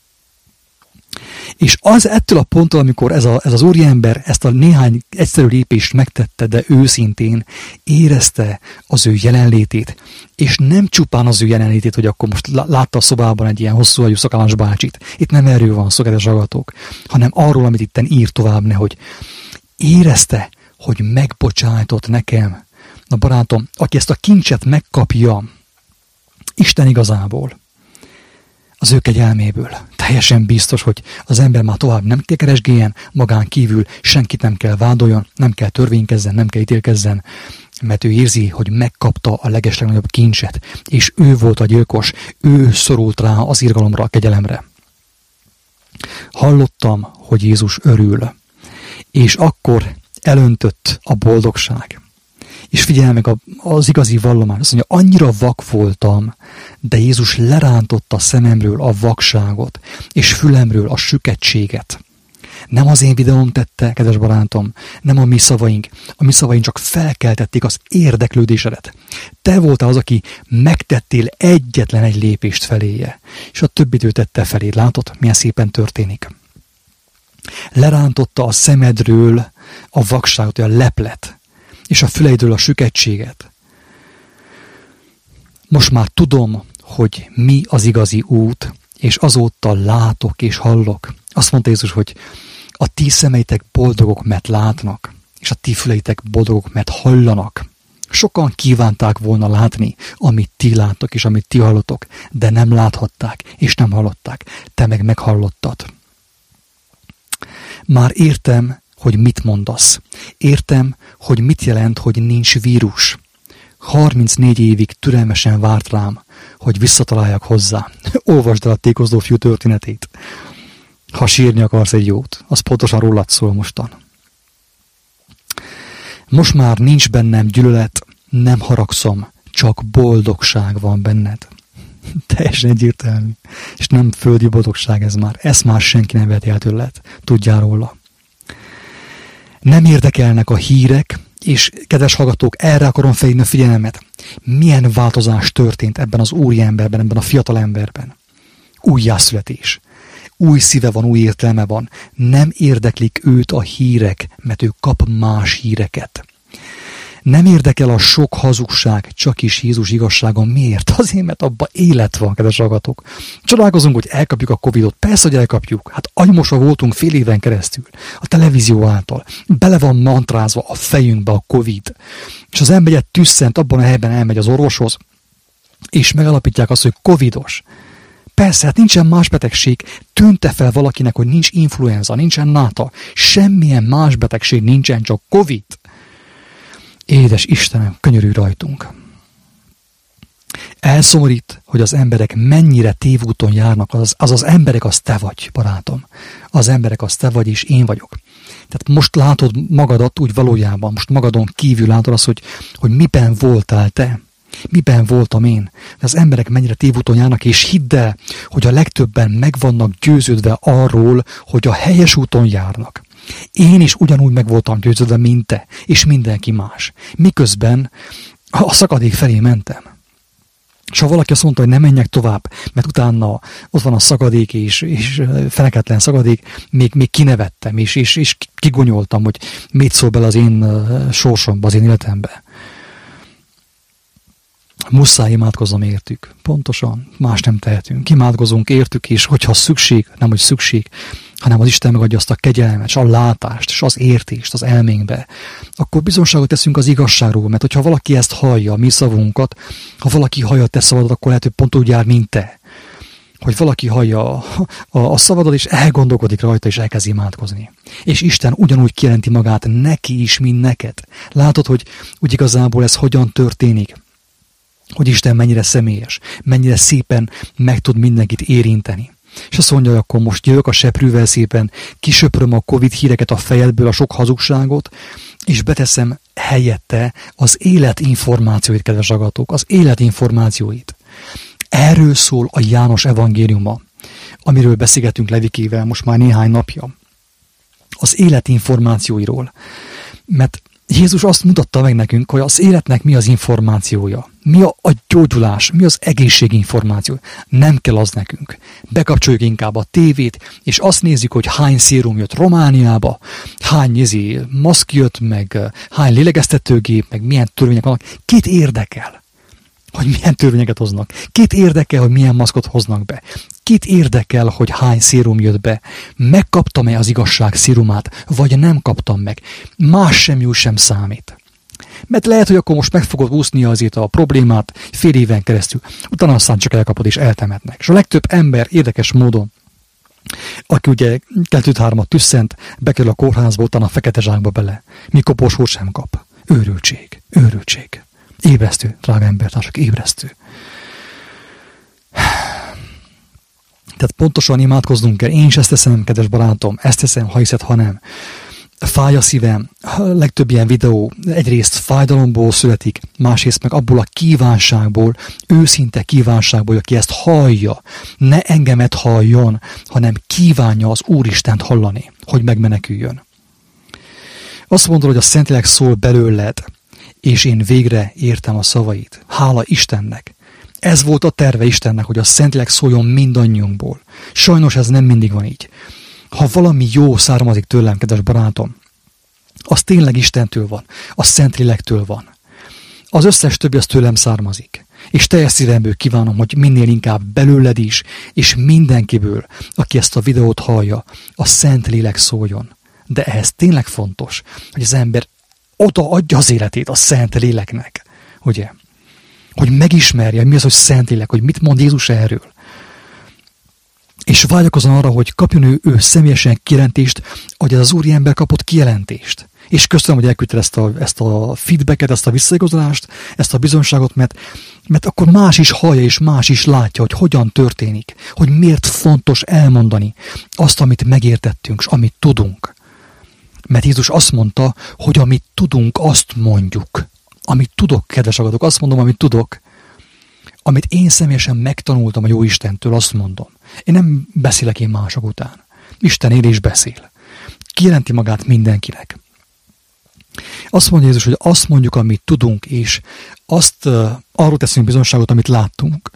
És az ettől a ponttól, amikor ez az úriember ezt a néhány egyszerű lépést megtette, de őszintén érezte az ő jelenlétét, és nem csupán az ő jelenlétét, hogy akkor most látta a szobában egy ilyen hosszú agyú szakállas bácsit. Itt nem erről van szó, kedves hallgatók, hanem arról, amit itten ír tovább, hogy érezte, hogy megbocsájtott nekem. Na barátom, aki ezt a kincset megkapja Isten igazából, az ő kegyelméből. Teljesen biztos, hogy az ember már tovább nem kell keresgéljen, magán kívül senkit nem kell vádoljon, nem kell törvénykezzen, nem kell ítélkezzen, mert ő érzi, hogy megkapta a legeslegnagyobb kincset, és ő volt a gyilkos, ő szorult rá az irgalomra, a kegyelemre. Hallottam, hogy Jézus örül, és akkor elöntött a boldogság. És figyelj meg az igazi vallomány, azt mondja, annyira vak voltam, de Jézus lerántotta szememről a vakságot, és fülemről a süketséget. Nem az én videóm tette, kedves barátom, nem a mi szavaink. A mi szavaink csak felkeltették az érdeklődésedet. Te voltál az, aki megtettél egyetlen egy lépést feléje, és a többit ő tette felé. Látod, milyen szépen történik. Lerántotta a szemedről a vakságot, a leplet, és a füleidről a süketséget. Most már tudom, hogy mi az igazi út, és azóta látok és hallok. Azt mondta Jézus, hogy a ti szemeitek boldogok, mert látnak, és a ti füleitek boldogok, mert hallanak. Sokan kívánták volna látni, amit ti láttok, és amit ti hallotok, de nem láthatták, és nem hallották. Te meg meghallottad. Már értem, hogy mit mondasz. Értem, hogy mit jelent, hogy nincs vírus. 34 évig türelmesen várt rám, hogy visszataláljak hozzá. Olvasd el a tékozló fiú történetét. Ha sírni akarsz egy jót, az pontosan rólad szól mostan. Most már nincs bennem gyűlölet, nem haragszom, csak boldogság van benned. Teljesen egyértelmű. És nem földi boldogság ez már. Ezt már senki nem veheti el tőled. Tudjál róla. Nem érdekelnek a hírek, és kedves hallgatók, erre akarom felhívni a figyelmet. Milyen változás történt ebben az úri emberben, ebben a fiatal emberben. Újjászületés. Új szíve van, új értelme van. Nem érdeklik őt a hírek, mert ő kap más híreket. Nem érdekel a sok hazugság, csak is Jézus igazsága. Miért? Azért, mert abban élet van, kedves hallgatók. Csodálkozunk, hogy elkapjuk a Covidot. Persze, hogy elkapjuk. Hát agymosa voltunk fél éven keresztül. A televízió által. Bele van mantrázva a fejünkbe a Covid. És az ember egy tüsszent, abban a helyben elmegy az orvoshoz, és megalapítják azt, hogy Covidos. Persze, hát nincsen más betegség. Tűnte fel valakinek, hogy nincs influenza, nincsen náta. Semmilyen más betegség nincsen, csak Covid. Édes Istenem, könyörülj rajtunk. Elszomorít, hogy az emberek mennyire tévúton járnak, az emberek az te vagy, barátom. Az emberek az te vagy, és én vagyok. Tehát most látod magadat úgy valójában, most magadon kívül látod azt, hogy miben voltál te, miben voltam én. De az emberek mennyire tévúton járnak, és hidd el, hogy a legtöbben meg vannak győződve arról, hogy a helyes úton járnak. Én is ugyanúgy meg voltam győződve, mint te, és mindenki más. Miközben a szakadék felé mentem. És ha valaki azt mondta, hogy ne menjek tovább, mert utána ott van a szakadék, és feneketlen szakadék, még kinevettem, és kigonyoltam, hogy mit szól bele az én sorsomba, az én életembe. Muszáj imádkozom értük. Pontosan, más nem tehetünk. Imádkozunk értük, és hogyha szükség, nem hogy szükség, hanem az Isten megadja azt a kegyelmet, és a látást, és az értést az elménkbe, akkor bizonságot teszünk az igazságról, mert hogyha valaki ezt hallja, mi szavunkat, ha valaki hallja a te szavadat, akkor lehet, hogy pont úgy jár, mint te. Hogy valaki hallja a szavadat, és elgondolkodik rajta, és elkezd imádkozni. És Isten ugyanúgy kijelenti magát neki is, mint neked. Látod, hogy úgy igazából ez hogyan történik? Hogy Isten mennyire személyes, mennyire szépen meg tud mindenkit érinteni. És azt mondja, hogy akkor most jövök a seprűvel szépen, kisöpröm a Covid híreket a fejedből, a sok hazugságot, és beteszem helyette az élet információit, kedves hallgatók, az élet információit. Erről szól a János evangéliuma, amiről beszélgetünk Levikével most már néhány napja. Az élet információiról. Mert Jézus azt mutatta meg nekünk, hogy az életnek mi az információja, mi a gyógyulás, mi az egészség információ. Nem kell az nekünk. Bekapcsoljuk inkább a tévét, és azt nézzük, hogy hány szérum jött Romániába, hány maszk jött, meg hány lélegeztetőgép, meg milyen törvények vannak. Kit érdekel, hogy milyen törvényeket hoznak? Kit érdekel, hogy milyen maszkot hoznak be? Kit érdekel, hogy hány szérum jött be? Megkaptam-e az igazság szérumát, vagy nem kaptam meg? Más sem sem számít. Mert lehet, hogy akkor most meg fogod úszni azért a problémát fél éven keresztül. Utána aztán csak elkapod és eltemetnek. És a legtöbb ember érdekes módon, aki ugye 2-3-at tüsszent, bekerül a kórházba, utána a fekete zsákba bele. Mikor koporsót sem kap. Őrültség. Őrültség. Ébresztő, drága embertársak, ébresztő. Tehát pontosan imádkoznunk kell. Én is ezt teszem, kedves barátom, ezt teszem, ha hiszed, ha nem. Fáj a szívem. A legtöbb ilyen videó egyrészt fájdalomból születik, másrészt meg abból a kívánságból, őszinte kívánságból, aki ezt hallja. Ne engemet halljon, hanem kívánja az Úristent hallani, hogy megmeneküljön. Azt mondod, hogy a Szentlélek szól belőled, és én végre értem a szavait. Hála Istennek! Ez volt a terve Istennek, hogy a Szentlélek szóljon mindannyiunkból. Sajnos ez nem mindig van így. Ha valami jó származik tőlem, kedves barátom, az tényleg Istentől van, a Szentlélektől van. Az összes többi az tőlem származik. És teljes szívemből kívánom, hogy minél inkább belőled is, és mindenkiből, aki ezt a videót hallja, a Szentlélek szóljon. De ehhez tényleg fontos, hogy az ember oda adja az életét a Szentléleknek, ugye? Hogy megismerje, mi az, hogy Szentlélek, hogy mit mond Jézus erről. és vágyakozom arra, hogy kapjon ő személyesen kijelentést, ahogy ez az úriember kapott kijelentést. És köszönöm, hogy elküldted ezt a feedbacket, ezt a visszaigazolást, ezt a bizonyságot, mert akkor más is hallja, és más is látja, hogy hogyan történik, hogy miért fontos elmondani azt, amit megértettünk, és amit tudunk. Mert Jézus azt mondta, hogy amit tudunk, azt mondjuk. Amit tudok, kedves agatok, azt mondom, amit tudok. Amit én személyesen megtanultam a jó Istentől, azt mondom. Én nem beszélek én mások után. Isten él és beszél. Kijelenti magát mindenkinek. Azt mondja Jézus, hogy azt mondjuk, amit tudunk, és azt arról teszünk bizonyságot, amit láttunk.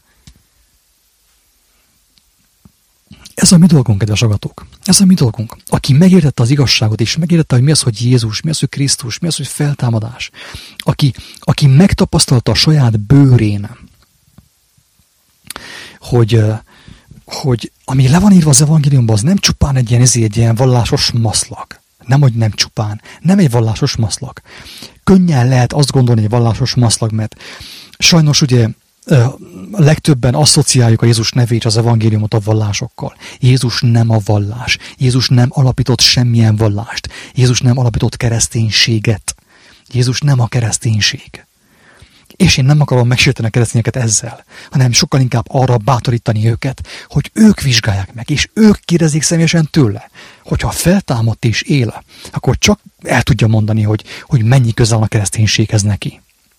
Ez a mi dolgunk, kedves agatok. Ez a mi dolgunk. Aki megértette az igazságot, és megértette, hogy mi az, hogy Jézus, mi az, hogy Krisztus, mi az, hogy feltámadás. Aki megtapasztalta a saját bőrén, hogy ami le van írva az evangéliumban, az nem csupán egy ilyen vallásos maszlag. Nem csupán. Nem egy vallásos maszlag. Könnyen lehet azt gondolni, hogy vallásos maszlag, mert sajnos ugye legtöbben asszociáljuk a Jézus nevét, az evangéliumot a vallásokkal. Jézus nem a vallás. Jézus nem alapított semmilyen vallást. Jézus nem alapított kereszténységet. Jézus nem a kereszténység. És én nem akarom megsérteni a keresztényeket ezzel, hanem sokkal inkább arra bátorítani őket, hogy ők vizsgálják meg, és ők kérdezik személyesen tőle. Hogyha feltámadt és él, akkor csak el tudja mondani, hogy mennyi közel van a kereszténységhez neki.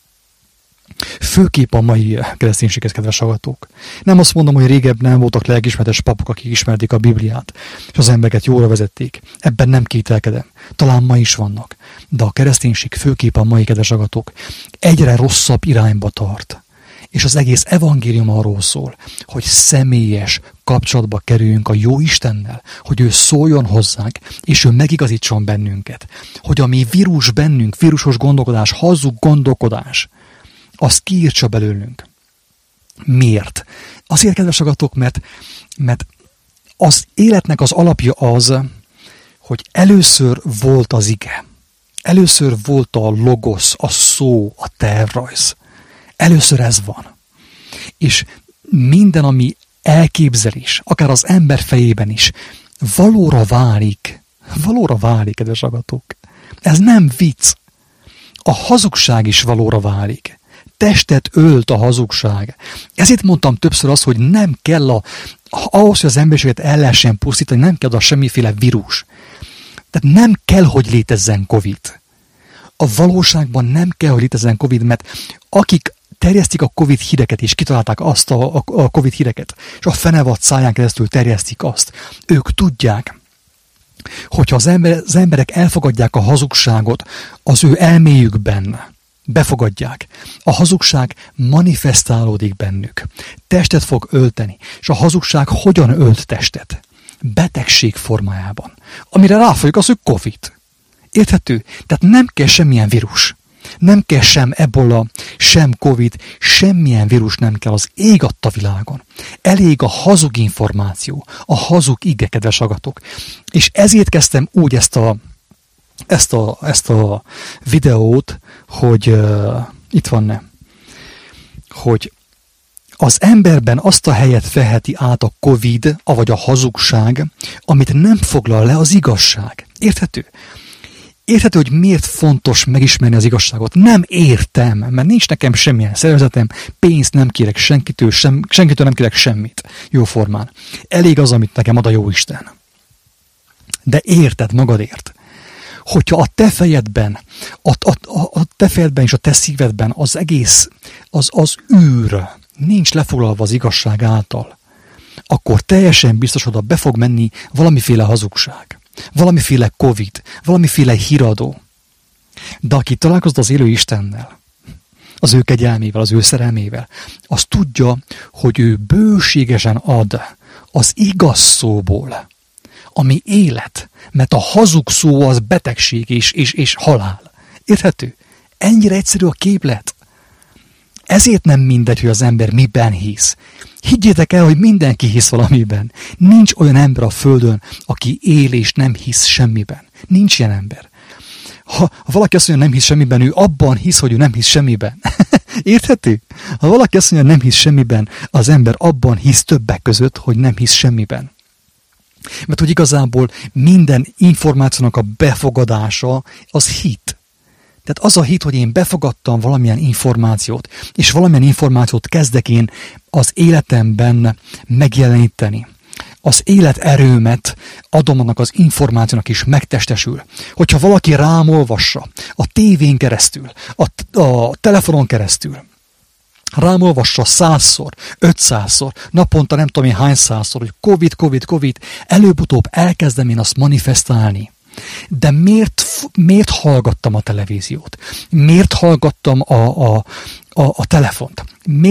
Főképp a mai kereszténységhez, kedves hallgatók. Nem azt mondom, hogy régebb nem voltak lelkiismeretes papok, akik ismerték a Bibliát, és az embereket jóra vezették. Ebben nem kételkedem. Talán ma is vannak. De a kereszténység főképp a mai, kedves hallgatók, egyre rosszabb irányba tart. És az egész evangélium arról szól, hogy személyes kapcsolatba kerüljünk a jó Istennel, hogy ő szóljon hozzánk, és ő megigazítson bennünket. Hogy ami vírus bennünk, vírusos gondolkodás, hazug gondolkodás, azt kiírtsa belőlünk. Miért? Azért, kedves agatok, mert az életnek az alapja az, hogy először volt az ige. Először volt a logosz, a szó, a tervrajz. Először ez van. És minden, ami elképzelés, akár az ember fejében is, valóra válik. Valóra válik, kedves agatok. Ez nem vicc. A hazugság is valóra válik. Testet ölt a hazugság. Ezért mondtam többször azt, hogy nem kell ahhoz, hogy az emberiséget el lehessen pusztítani, nem kell semmiféle vírus. Tehát nem kell, hogy létezzen Covid. A valóságban nem kell, hogy létezzen Covid, mert akik terjesztik a Covid híreket, és kitalálták azt a Covid híreket, és a fenevad száján keresztül terjesztik azt, ők tudják, hogyha az emberek elfogadják a hazugságot az ő elméjükben, befogadják. A hazugság manifestálódik bennük. Testet fog ölteni. És a hazugság hogyan ölt testet? Betegség formájában. Amire ráfolyik az, hogy Covid. Érthető? Tehát nem kell semmilyen vírus. Nem kell sem ebola, sem Covid, semmilyen vírus nem kell, az ég adta világon. Elég a hazug információ, a hazug ige, kedves agatok. És ezért kezdtem úgy ezt a videót, hogy itt van hogy az emberben azt a helyet veheti át a Covid, avagy a hazugság, amit nem foglal le az igazság. Érthető? Érthető, hogy miért fontos megismerni az igazságot? Nem értem, mert nincs nekem semmilyen szervezetem, pénzt nem kérek senkitől nem kérek semmit jóformán. Elég az, amit nekem ad a Jóisten. De érted magadért, hogyha a te fejedben, a te fejedben és a te szívedben az egész, az űr nincs lefoglalva az igazság által, akkor teljesen biztos oda be fog menni valamiféle hazugság, valamiféle Covid, valamiféle híradó. De aki találkozott az élő Istennel, az ő kegyelmével, az ő szerelmével, az tudja, hogy ő bőségesen ad az igaz szóból, ami élet, mert a hazug szó az betegség és halál. Érthető? Ennyire egyszerű a képlet. Ezért nem mindegy, hogy az ember miben hisz. Higgyétek el, hogy mindenki hisz valamiben. Nincs olyan ember a földön, aki él és nem hisz semmiben. Nincs ilyen ember. Ha valaki azt mondja, nem hisz semmiben, ő abban hisz, hogy ő nem hisz semmiben. Érthető? Ha valaki azt mondja, nem hisz semmiben, az ember abban hisz többek között, hogy nem hisz semmiben. Mert hogy igazából minden információnak a befogadása az hit. Tehát az a hit, hogy én befogadtam valamilyen információt, és valamilyen információt kezdek én az életemben megjeleníteni. Az életerőmet adom annak az információnak is megtestesül. Hogyha valaki rám olvassa a tévén keresztül, a telefonon keresztül, rám olvassa 100-szor, 500-szor, naponta nem tudom én hányszázszor, hogy Covid, előbb-utóbb elkezdem én azt manifestálni. De miért hallgattam a televíziót? Miért hallgattam a telefont?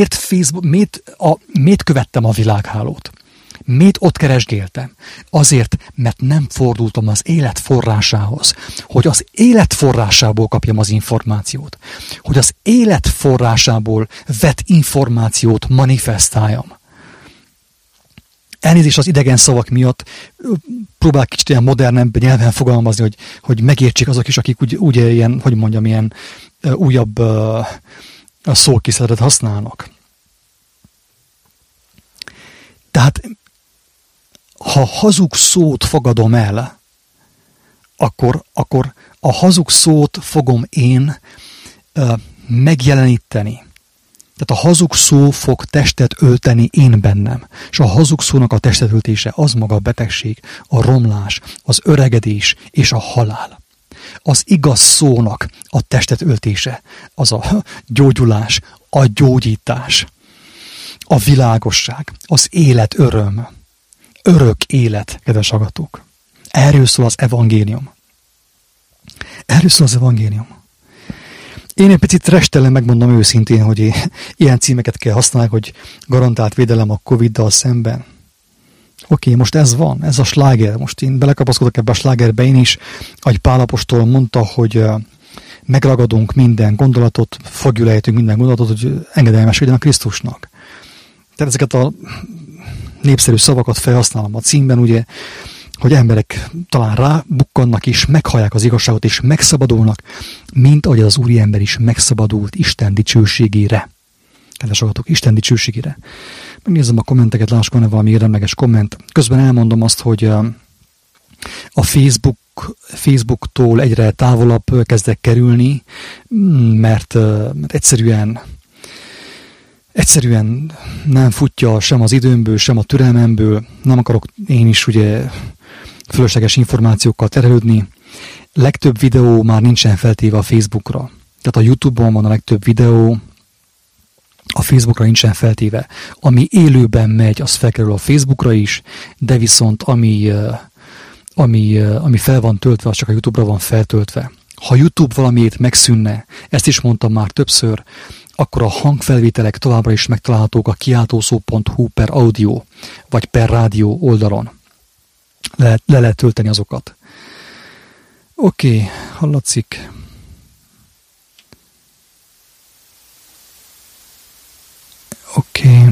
Miért követtem a világhálót? Miért ott keresgéltem? Azért, mert nem fordultam az élet forrásához, hogy az élet forrásából kapjam az információt, hogy az élet forrásából vett információt manifestáljam. Elnézést az idegen szavak miatt, próbál kicsit ilyen modernebb nyelven fogalmazni, hogy megértsék azok is, akik úgy ilyen, hogy mondjam, ilyen újabb szókészletet használnak. Tehát, ha hazug szót fogadom el, akkor a hazug szót fogom én megjeleníteni. Tehát a hazug szó fog testet ölteni én bennem. És a hazug szónak a testet öltése az maga a betegség, a romlás, az öregedés és a halál. Az igaz szónak a testet öltése az a gyógyulás, a gyógyítás, a világosság, az élet öröm, örök élet, kedves hallgatók. Erről szól az evangélium. Erről szól az evangélium. Én egy picit restelen megmondom őszintén, hogy ilyen címeket kell használni, hogy garantált védelem a Covid-dal szemben. Oké, most ez van, ez a sláger. Most én belekapaszkodok ebbe a slágerbe én is, ahogy Pál apostol mondta, hogy megragadunk minden gondolatot, fogjulejtünk minden gondolatot, hogy engedelmeskedjen a Krisztusnak. Tehát ezeket a népszerű szavakat felhasználom a címben, ugye, hogy emberek talán rábukkannak is, meghallják az igazságot és megszabadulnak, mint ahogy az úriember is megszabadult Isten dicsőségére. Kedves hallgatók, Isten dicsőségére. Megnézem a kommenteket, lássuk, van-e valami érdemleges komment. Közben elmondom azt, hogy a Facebooktól egyre távolabb kezdek kerülni, mert egyszerűen nem futja sem az időmből, sem a türelmemből. Nem akarok én is ugye fölösleges információkkal terhelődni. Legtöbb videó már nincsen feltéve a Facebookra. Tehát a YouTube-on van a legtöbb videó, a Facebookra nincsen feltéve. Ami élőben megy, az felkerül a Facebookra is, de viszont ami fel van töltve, az csak a YouTube-ra van feltöltve. Ha YouTube valamiért megszűnne, ezt is mondtam már többször, akkor a hangfelvételek továbbra is megtalálhatók a kiáltószó.hu/audio vagy /rádió oldalon. Le lehet tölteni azokat. Oké, hallatszik. Oké.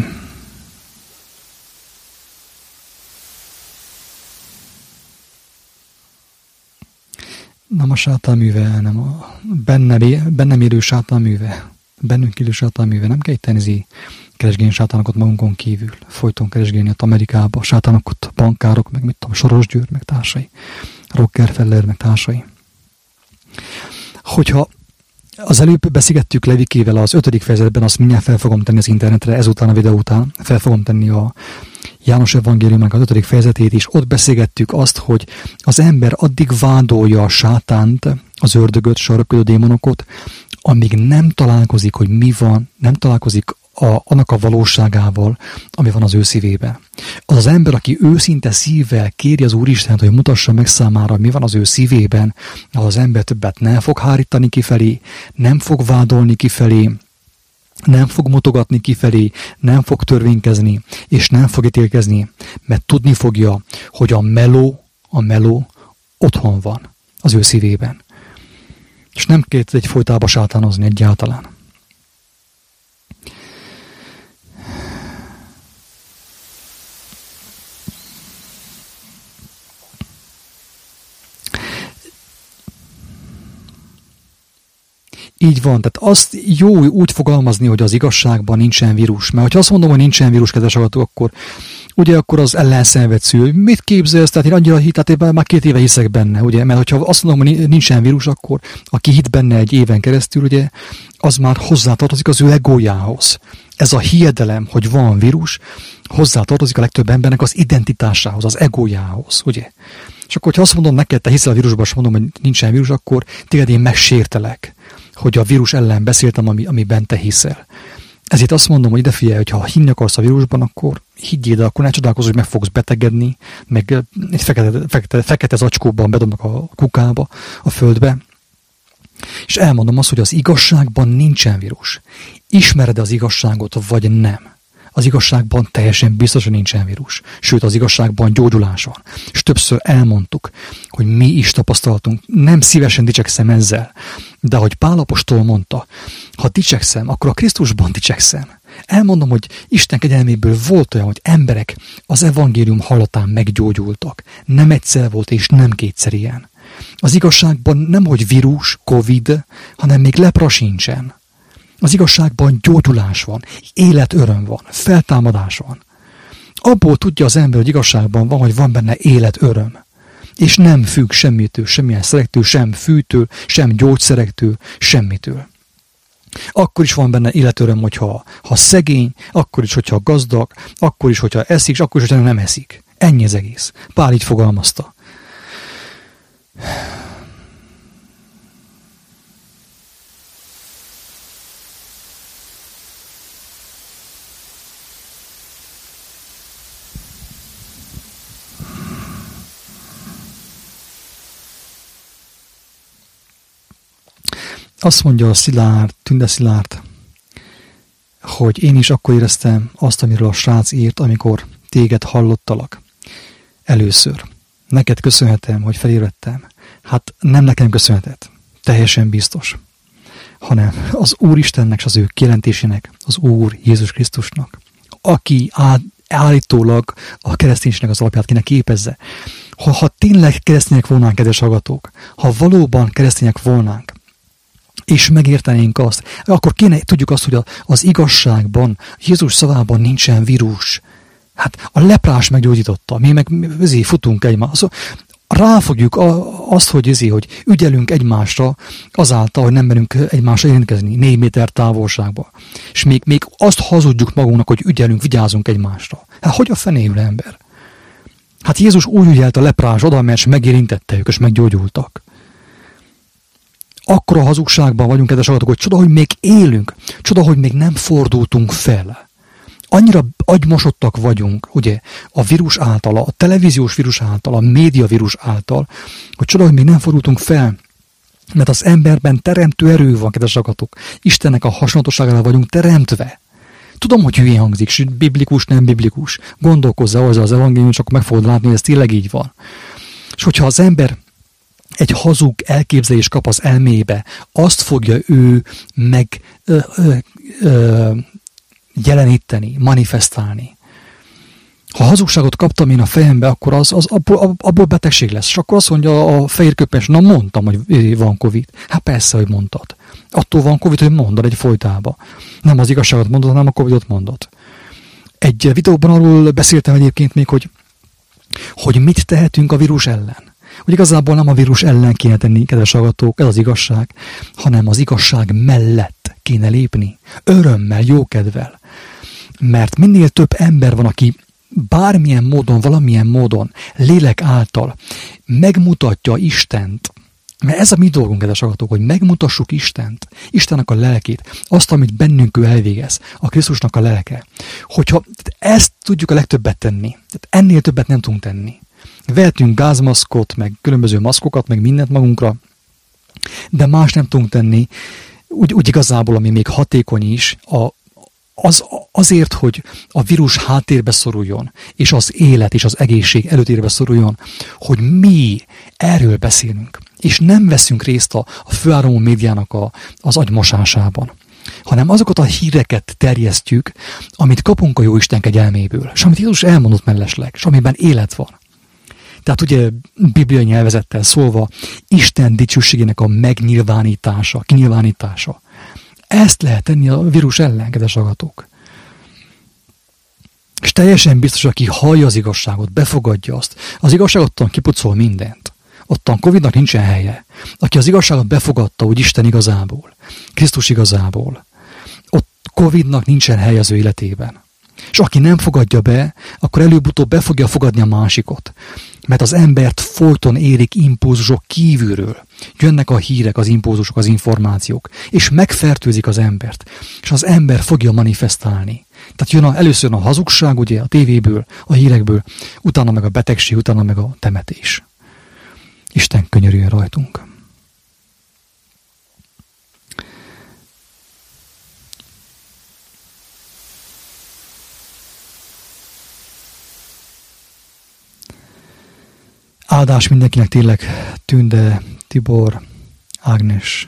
Nem a sátán műve, nem a bennem élő sátán műve. Bennünk élő sátán műve. Nem kell itt keresgélni sátánokat magunkon kívül. Folyton keresgélni ott Amerikába. Sátánokat, bankárok, meg mit tudom, Soros György, meg társai. Rockefeller, meg társai. Hogyha az előbb beszélgettük Levikével az 5. fejezetben, azt mindjárt fel fogom tenni az internetre, ezután a videó után fel fogom tenni a János evangéliumának az 5. fejezetét is. Ott beszélgettük azt, hogy az ember addig vádolja a sátánt, az ördögöt, sarokködő démonokat, amíg nem találkozik, hogy mi van, nem találkozik annak a valóságával, ami van az ő szívében. Az ember, aki őszinte szívvel kéri az Úristent, hogy mutassa meg számára, mi van az ő szívében, az ember többet nem fog hárítani kifelé, nem fog vádolni kifelé, nem fog mutogatni kifelé, nem fog törvénykezni, és nem fog ítélkezni, mert tudni fogja, hogy a meló otthon van az ő szívében. És nem kell egyfolytában sátánozni egyáltalán. Így van, tehát azt jó úgy fogalmazni, hogy az igazságban nincsen vírus. Mert ha azt mondom, hogy nincsen vírus, kedves hallgatók, ugye akkor az ellenszenved szül. Mit képzelsz? Tehát én annyira én már 2 éve hiszek benne, ugye? Mert hogyha azt mondom, hogy nincsen vírus, akkor aki hit benne egy éven keresztül, ugye, az már hozzátartozik az ő egójához. Ez a hiedelem, hogy van vírus, hozzátartozik a legtöbb embernek az identitásához, az egójához, ugye? És akkor, hogyha azt mondom neked, te hiszel a vírusban, és mondom, hogy nincsen vírus, akkor téged én megsértelek, hogy a vírus ellen beszéltem, amiben te hiszel. Ezért azt mondom, hogy ide figyelj, hogy ha hinni akarsz a vírusban, akkor higgyél, de akkor ne csodálkozz, hogy meg fogsz betegedni, meg egy fekete zacskóban bedobnak a kukába, a földbe. És elmondom azt, hogy az igazságban nincsen vírus. Ismered az igazságot, vagy nem? Az igazságban teljesen biztos, hogy nincsen vírus. Sőt, az igazságban gyógyulás van. És többször elmondtuk, hogy mi is tapasztaltunk. Nem szívesen dicsekszem ezzel, de ahogy Pál apostol mondta, ha dicsekszem, akkor a Krisztusban dicsekszem. Elmondom, hogy Isten kegyelméből volt olyan, hogy emberek az evangélium hallatán meggyógyultak. Nem egyszer volt, és nem 2-szer ilyen. Az igazságban nem, hogy vírus, Covid, hanem még lepra sincsen. Az igazságban gyógyulás van, életöröm van, feltámadás van. Abból tudja az ember, hogy igazságban van, hogy van benne életöröm. És nem függ semmitől, semmilyen szerektől, sem fűtől, sem gyógyszerektől, semmitől. Akkor is van benne életöröm, hogyha szegény, akkor is, hogyha gazdag, akkor is, hogyha eszik, és akkor is, hogyha nem eszik. Ennyi az egész. Pál így fogalmazta. Azt mondja a Tünde Szilárd, hogy én is akkor éreztem azt, amiről a srác írt, amikor téged hallottalak. Először. Neked köszönhetem, hogy felébredtem. Hát nem nekem köszönhetett. Teljesen biztos. Hanem az Úristennek és az ő kijelentésének, az Úr Jézus Krisztusnak, aki állítólag a kereszténységnek az alapját kéne képezze. Ha tényleg keresztények volnánk, kedves hallgatók, ha valóban keresztények volnánk, és megértenénk azt, akkor tudjuk azt, hogy az igazságban, Jézus szavában nincsen vírus. Hát a leprás meggyógyította, mi meg futunk egymásra. Ráfogjuk azt, hogy ügyelünk egymásra, azáltal, hogy nem merünk egymásra érintkezni 4 méter távolságba. És még azt hazudjuk magunknak, hogy ügyelünk, vigyázunk egymásra. Hát hogy a fenéül ember? Hát Jézus úgy ügyelt a leprás oda, mert megérintette ők, és meggyógyultak. Akkora hazugságban vagyunk, kedves hallgatók, hogy csoda, hogy még élünk, csoda, hogy még nem fordultunk fel. Annyira agymosottak vagyunk, ugye, a vírus által, a televíziós vírus által, a média vírus által, hogy csoda, hogy még nem fordultunk fel. Mert az emberben teremtő erő van, kedves hallgatók. Istennek a hasonlatosságára vagyunk teremtve. Tudom, hogy hülyén hangzik, biblikus, nem biblikus. Gondolkozz hozzá az evangélium, csak meg fogod látni, hogy ez tényleg így van. És hogyha az ember egy hazug elképzelés kap az elmébe, azt fogja ő meg jeleníteni, manifestálni. Ha hazugságot kaptam én a fejembe, akkor abból betegség lesz. És akkor azt mondja a fehér köpenyes, na mondtam, hogy van Covid. Hát persze, hogy mondtad. Attól van Covid, hogy mondod egy folytába. Nem az igazságot mondod, hanem a Covidot mondod. Egy videóban arról beszéltem egyébként még, hogy mit tehetünk a vírus ellen. Hogy igazából nem a vírus ellen kéne tenni, kedves hallgatók, ez az igazság, hanem az igazság mellett kéne lépni. Örömmel, jókedvel. Mert minél több ember van, aki bármilyen módon, valamilyen módon, lélek által megmutatja Istent, mert ez a mi dolgunk, kedves hallgatók, hogy megmutassuk Istent, Istennek a lelkét, azt, amit bennünk ő elvégez, a Krisztusnak a lelke. Hogyha ezt tudjuk a legtöbbet tenni, tehát ennél többet nem tudunk tenni. Vehetünk gázmaszkot, meg különböző maszkokat, meg mindent magunkra, de más nem tudunk tenni, úgy igazából, ami még hatékony is, azért, hogy a vírus háttérbe szoruljon, és az élet és az egészség előtérbe szoruljon, hogy mi erről beszélünk, és nem veszünk részt a főáramú médiának az agymosásában, hanem azokat a híreket terjesztjük, amit kapunk a Jóisten kegyelméből, és amit Jézus elmondott mellesleg, és amiben élet van. Tehát ugye bibliai nyelvezettel szólva Isten dicsőségének a megnyilvánítása, kinyilvánítása. Ezt lehet tenni a vírus ellen, kedves hallgatók. És teljesen biztos, aki hallja az igazságot, befogadja azt, az igazság ottan kipucol mindent. Ottan Covidnak nincsen helye. Aki az igazságot befogadta, úgy Isten igazából, Krisztus igazából, ott Covidnak nincsen helye az ő életében. És aki nem fogadja be, akkor előbb-utóbb be fogja fogadni a másikot. Mert az embert folyton érik impulzusok kívülről. Jönnek a hírek, az impulzusok, az információk, és megfertőzik az embert. És az ember fogja manifestálni. Tehát először a hazugság, ugye, a tévéből, a hírekből, utána meg a betegség, utána meg a temetés. Isten könyörüljön rajtunk. Áldás mindenkinek, tényleg Tünde, Tibor, Ágnes.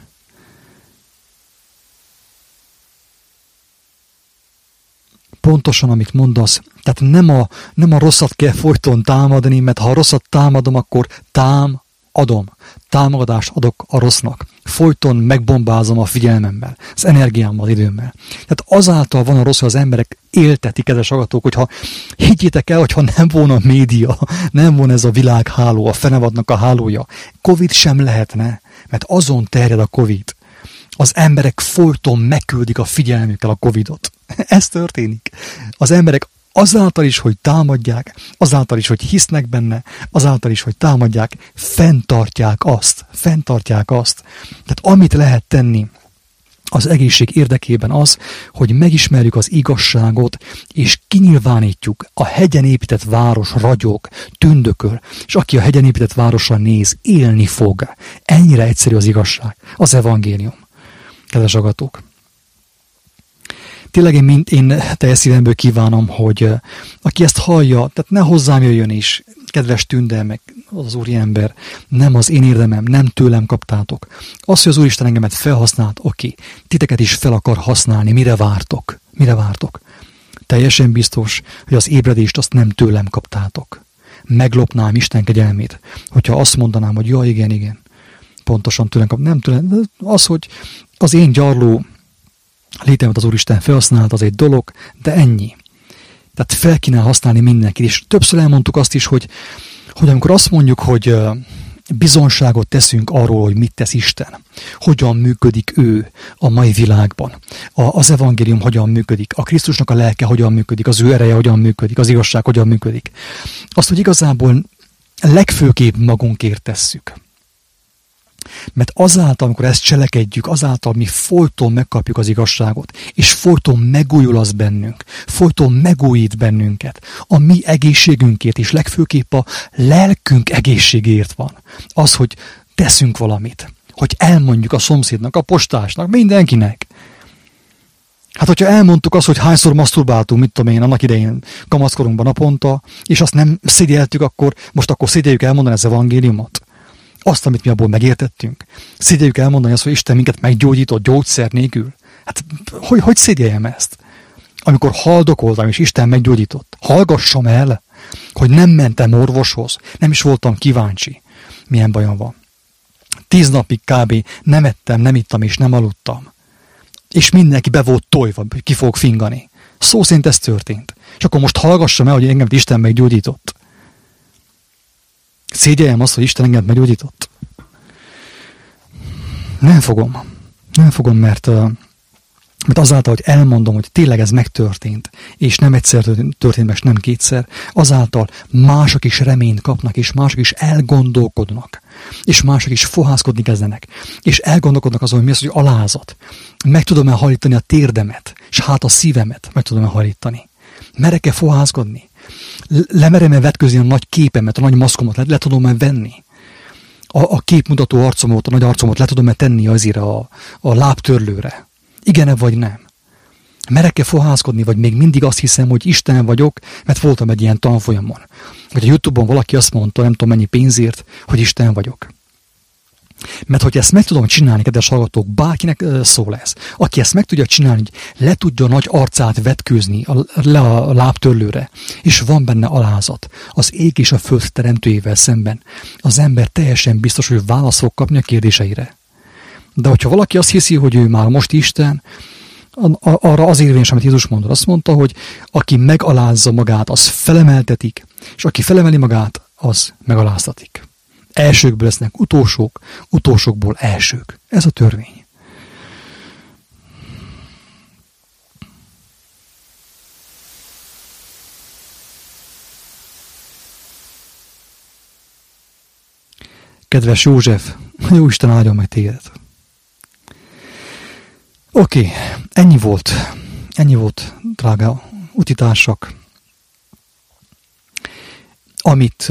Pontosan, amit mondasz, tehát nem a rosszat kell folyton támadni, mert ha a rosszat támadom, akkor támogatást adok a rossznak. Folyton megbombázom a figyelmemmel, az energiámmal, időmmel. Tehát azáltal van a rossz, hogy az emberek éltetik, kedves hallgatók, hogyha higgyétek el, hogyha nem volna a média, nem volna ez a világháló, a fenevadnak a hálója, Covid sem lehetne, mert azon terjed a Covid. Az emberek folyton megküldik a figyelmükkel a Covidot. Ez történik. Az emberek azáltal is, hogy támadják, azáltal is, hogy hisznek benne, azáltal is, hogy támadják, fenntartják azt. Tehát amit lehet tenni az egészség érdekében az, hogy megismerjük az igazságot, és kinyilvánítjuk. A hegyen épített város ragyog, tündököl, és aki a hegyen épített városra néz, élni fog. Ennyire egyszerű az igazság, az evangélium. Kedves hallgatók! Tényleg én teljes szívemből kívánom, hogy aki ezt hallja, tehát ne hozzám jöjjön is, kedves Tünde, meg az úriember, nem az én érdemem, nem tőlem kaptátok. Az, hogy az Úristen engemet felhasznált, oké, titeket is fel akar használni, mire vártok? Teljesen biztos, hogy az ébredést azt nem tőlem kaptátok. Meglopnám Isten kegyelmét, hogyha azt mondanám, hogy ja, igen, pontosan tőlem kaptátok. Nem tőlem, az, hogy az én gyarló létemet az Úristen felhasznált, az egy dolog, de ennyi. Tehát fel kéne használni mindenkit. És többször elmondtuk azt is, hogy amikor azt mondjuk, hogy bizonságot teszünk arról, hogy mit tesz Isten, hogyan működik ő a mai világban, az evangélium hogyan működik, a Krisztusnak a lelke hogyan működik, az ő ereje hogyan működik, az igazság hogyan működik. Azt, hogy igazából legfőképp magunkért tesszük. Mert azáltal, amikor ezt cselekedjük, azáltal mi folyton megkapjuk az igazságot, és folyton megújul az bennünk, folyton megújít bennünket, a mi egészségünkért, és legfőképp a lelkünk egészségért van. Az, hogy teszünk valamit, hogy elmondjuk a szomszédnak, a postásnak, mindenkinek. Hát, hogyha elmondtuk azt, hogy hányszor maszturbáltunk, mit tudom én, annak idején kamaszkorunkban naponta, és azt nem szégyeltük, akkor szégyeljük elmondani az evangéliumot. Azt, amit mi abból megértettünk. Szégyeljük elmondani azt, hogy Isten minket meggyógyított gyógyszer nélkül. Hát, hogy szégyeljem ezt? Amikor haldokoltam, és Isten meggyógyított. Hallgassam el, hogy nem mentem orvoshoz, nem is voltam kíváncsi, milyen bajom van. 10 napig kb. Nem ettem, nem ittam, és nem aludtam. És mindenki be volt tojva, hogy ki fog fingani. Szó szerint ez történt. És akkor most hallgassam el, hogy engem Isten meggyógyított. Szégyeljem azt, hogy Isten engem meggyógyított? Nem fogom, mert azáltal, hogy elmondom, hogy tényleg ez megtörtént, és nem egyszer történt, és nem kétszer, azáltal mások is reményt kapnak, és mások is elgondolkodnak, és mások is fohászkodni kezdenek, és elgondolkodnak azon, hogy mi az, hogy alázat. Meg tudom-e hajlítani a térdemet, és hát a szívemet meg tudom-e hajlítani. Merek-e fohászkodni? Lemerem-e vetközni a nagy képemet, a nagy maszkomat, le tudom-e venni? A képmutató arcomat, a nagy arcomat le tudom-e tenni azért a lábtörlőre? Igen-e vagy nem? Merek-e fohászkodni, vagy még mindig azt hiszem, hogy Isten vagyok, mert voltam egy ilyen tanfolyamon. Vagy a YouTube-on valaki azt mondta, nem tudom mennyi pénzért, hogy Isten vagyok. Mert hogy ezt meg tudom csinálni, kedves hallgatók, bárkinek szól ez. Aki ezt meg tudja csinálni, hogy le tudja a nagy arcát vetkőzni le a lábtörlőre, és van benne alázat, az ég és a föld teremtőjével szemben, az ember teljesen biztos, hogy választ fog kapni a kérdéseire. De hogyha valaki azt hiszi, hogy ő már most Isten, arra az érvényes, amit Jézus mondott. Azt mondta, hogy aki megalázza magát, az felemeltetik, és aki felemeli magát, az megaláztatik. Elsőkből lesznek utósok, utósokból elsők. Ez a törvény. Kedves József, Jóisten áldjon meg téged. Oké, ennyi volt, drága utitársak, amit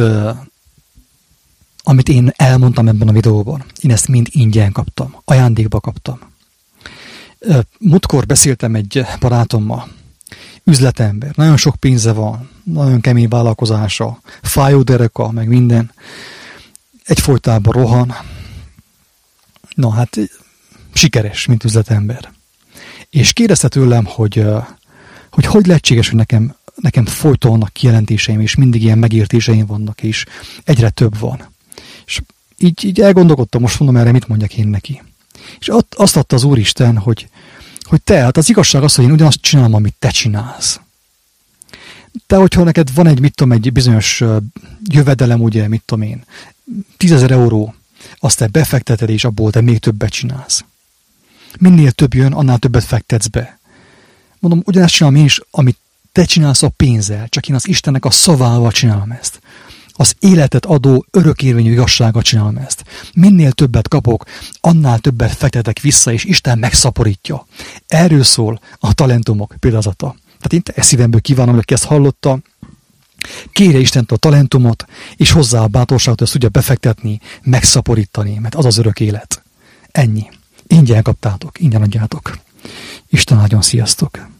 én elmondtam ebben a videóban. Én ezt mind ingyen kaptam, ajándékba kaptam. Múltkor beszéltem egy barátommal, üzletember, nagyon sok pénze van, nagyon kemény vállalkozása, fájó dereka, meg minden. Egyfolytában rohan. Na hát, sikeres, mint üzletember. És kérdezte tőlem, hogy lehetséges, hogy nekem folyton vannak kijelentéseim, és mindig ilyen megértéseim vannak, és egyre több van. És így elgondolkodtam, most mondom erre, mit mondjak én neki. És azt adta az Úristen, hogy hát az igazság az, hogy én ugyanazt csinálom, amit te csinálsz. Te, hogyha neked van egy bizonyos jövedelem, ugye, 10 000 euró, azt te befekteted, és abból te még többet csinálsz. Minél több jön, annál többet fektetsz be. Mondom, ugyanezt csinálom én is, amit te csinálsz a pénzzel, csak én az Istennek a szavával csinálom ezt. Az életet adó örökérvényű igazsággal csinálom ezt. Minél többet kapok, annál többet fektetek vissza, és Isten megszaporítja. Erről szól a talentumok példázata. Tehát én te szívemből kívánom, hogy aki ezt hallotta, kérje Istent a talentumot, és hozzá a bátorságot, hogy ezt tudja befektetni, megszaporítani, mert az az örök élet. Ennyi. Ingyen kaptátok, ingyen adjátok. Isten áldjon, sziasztok!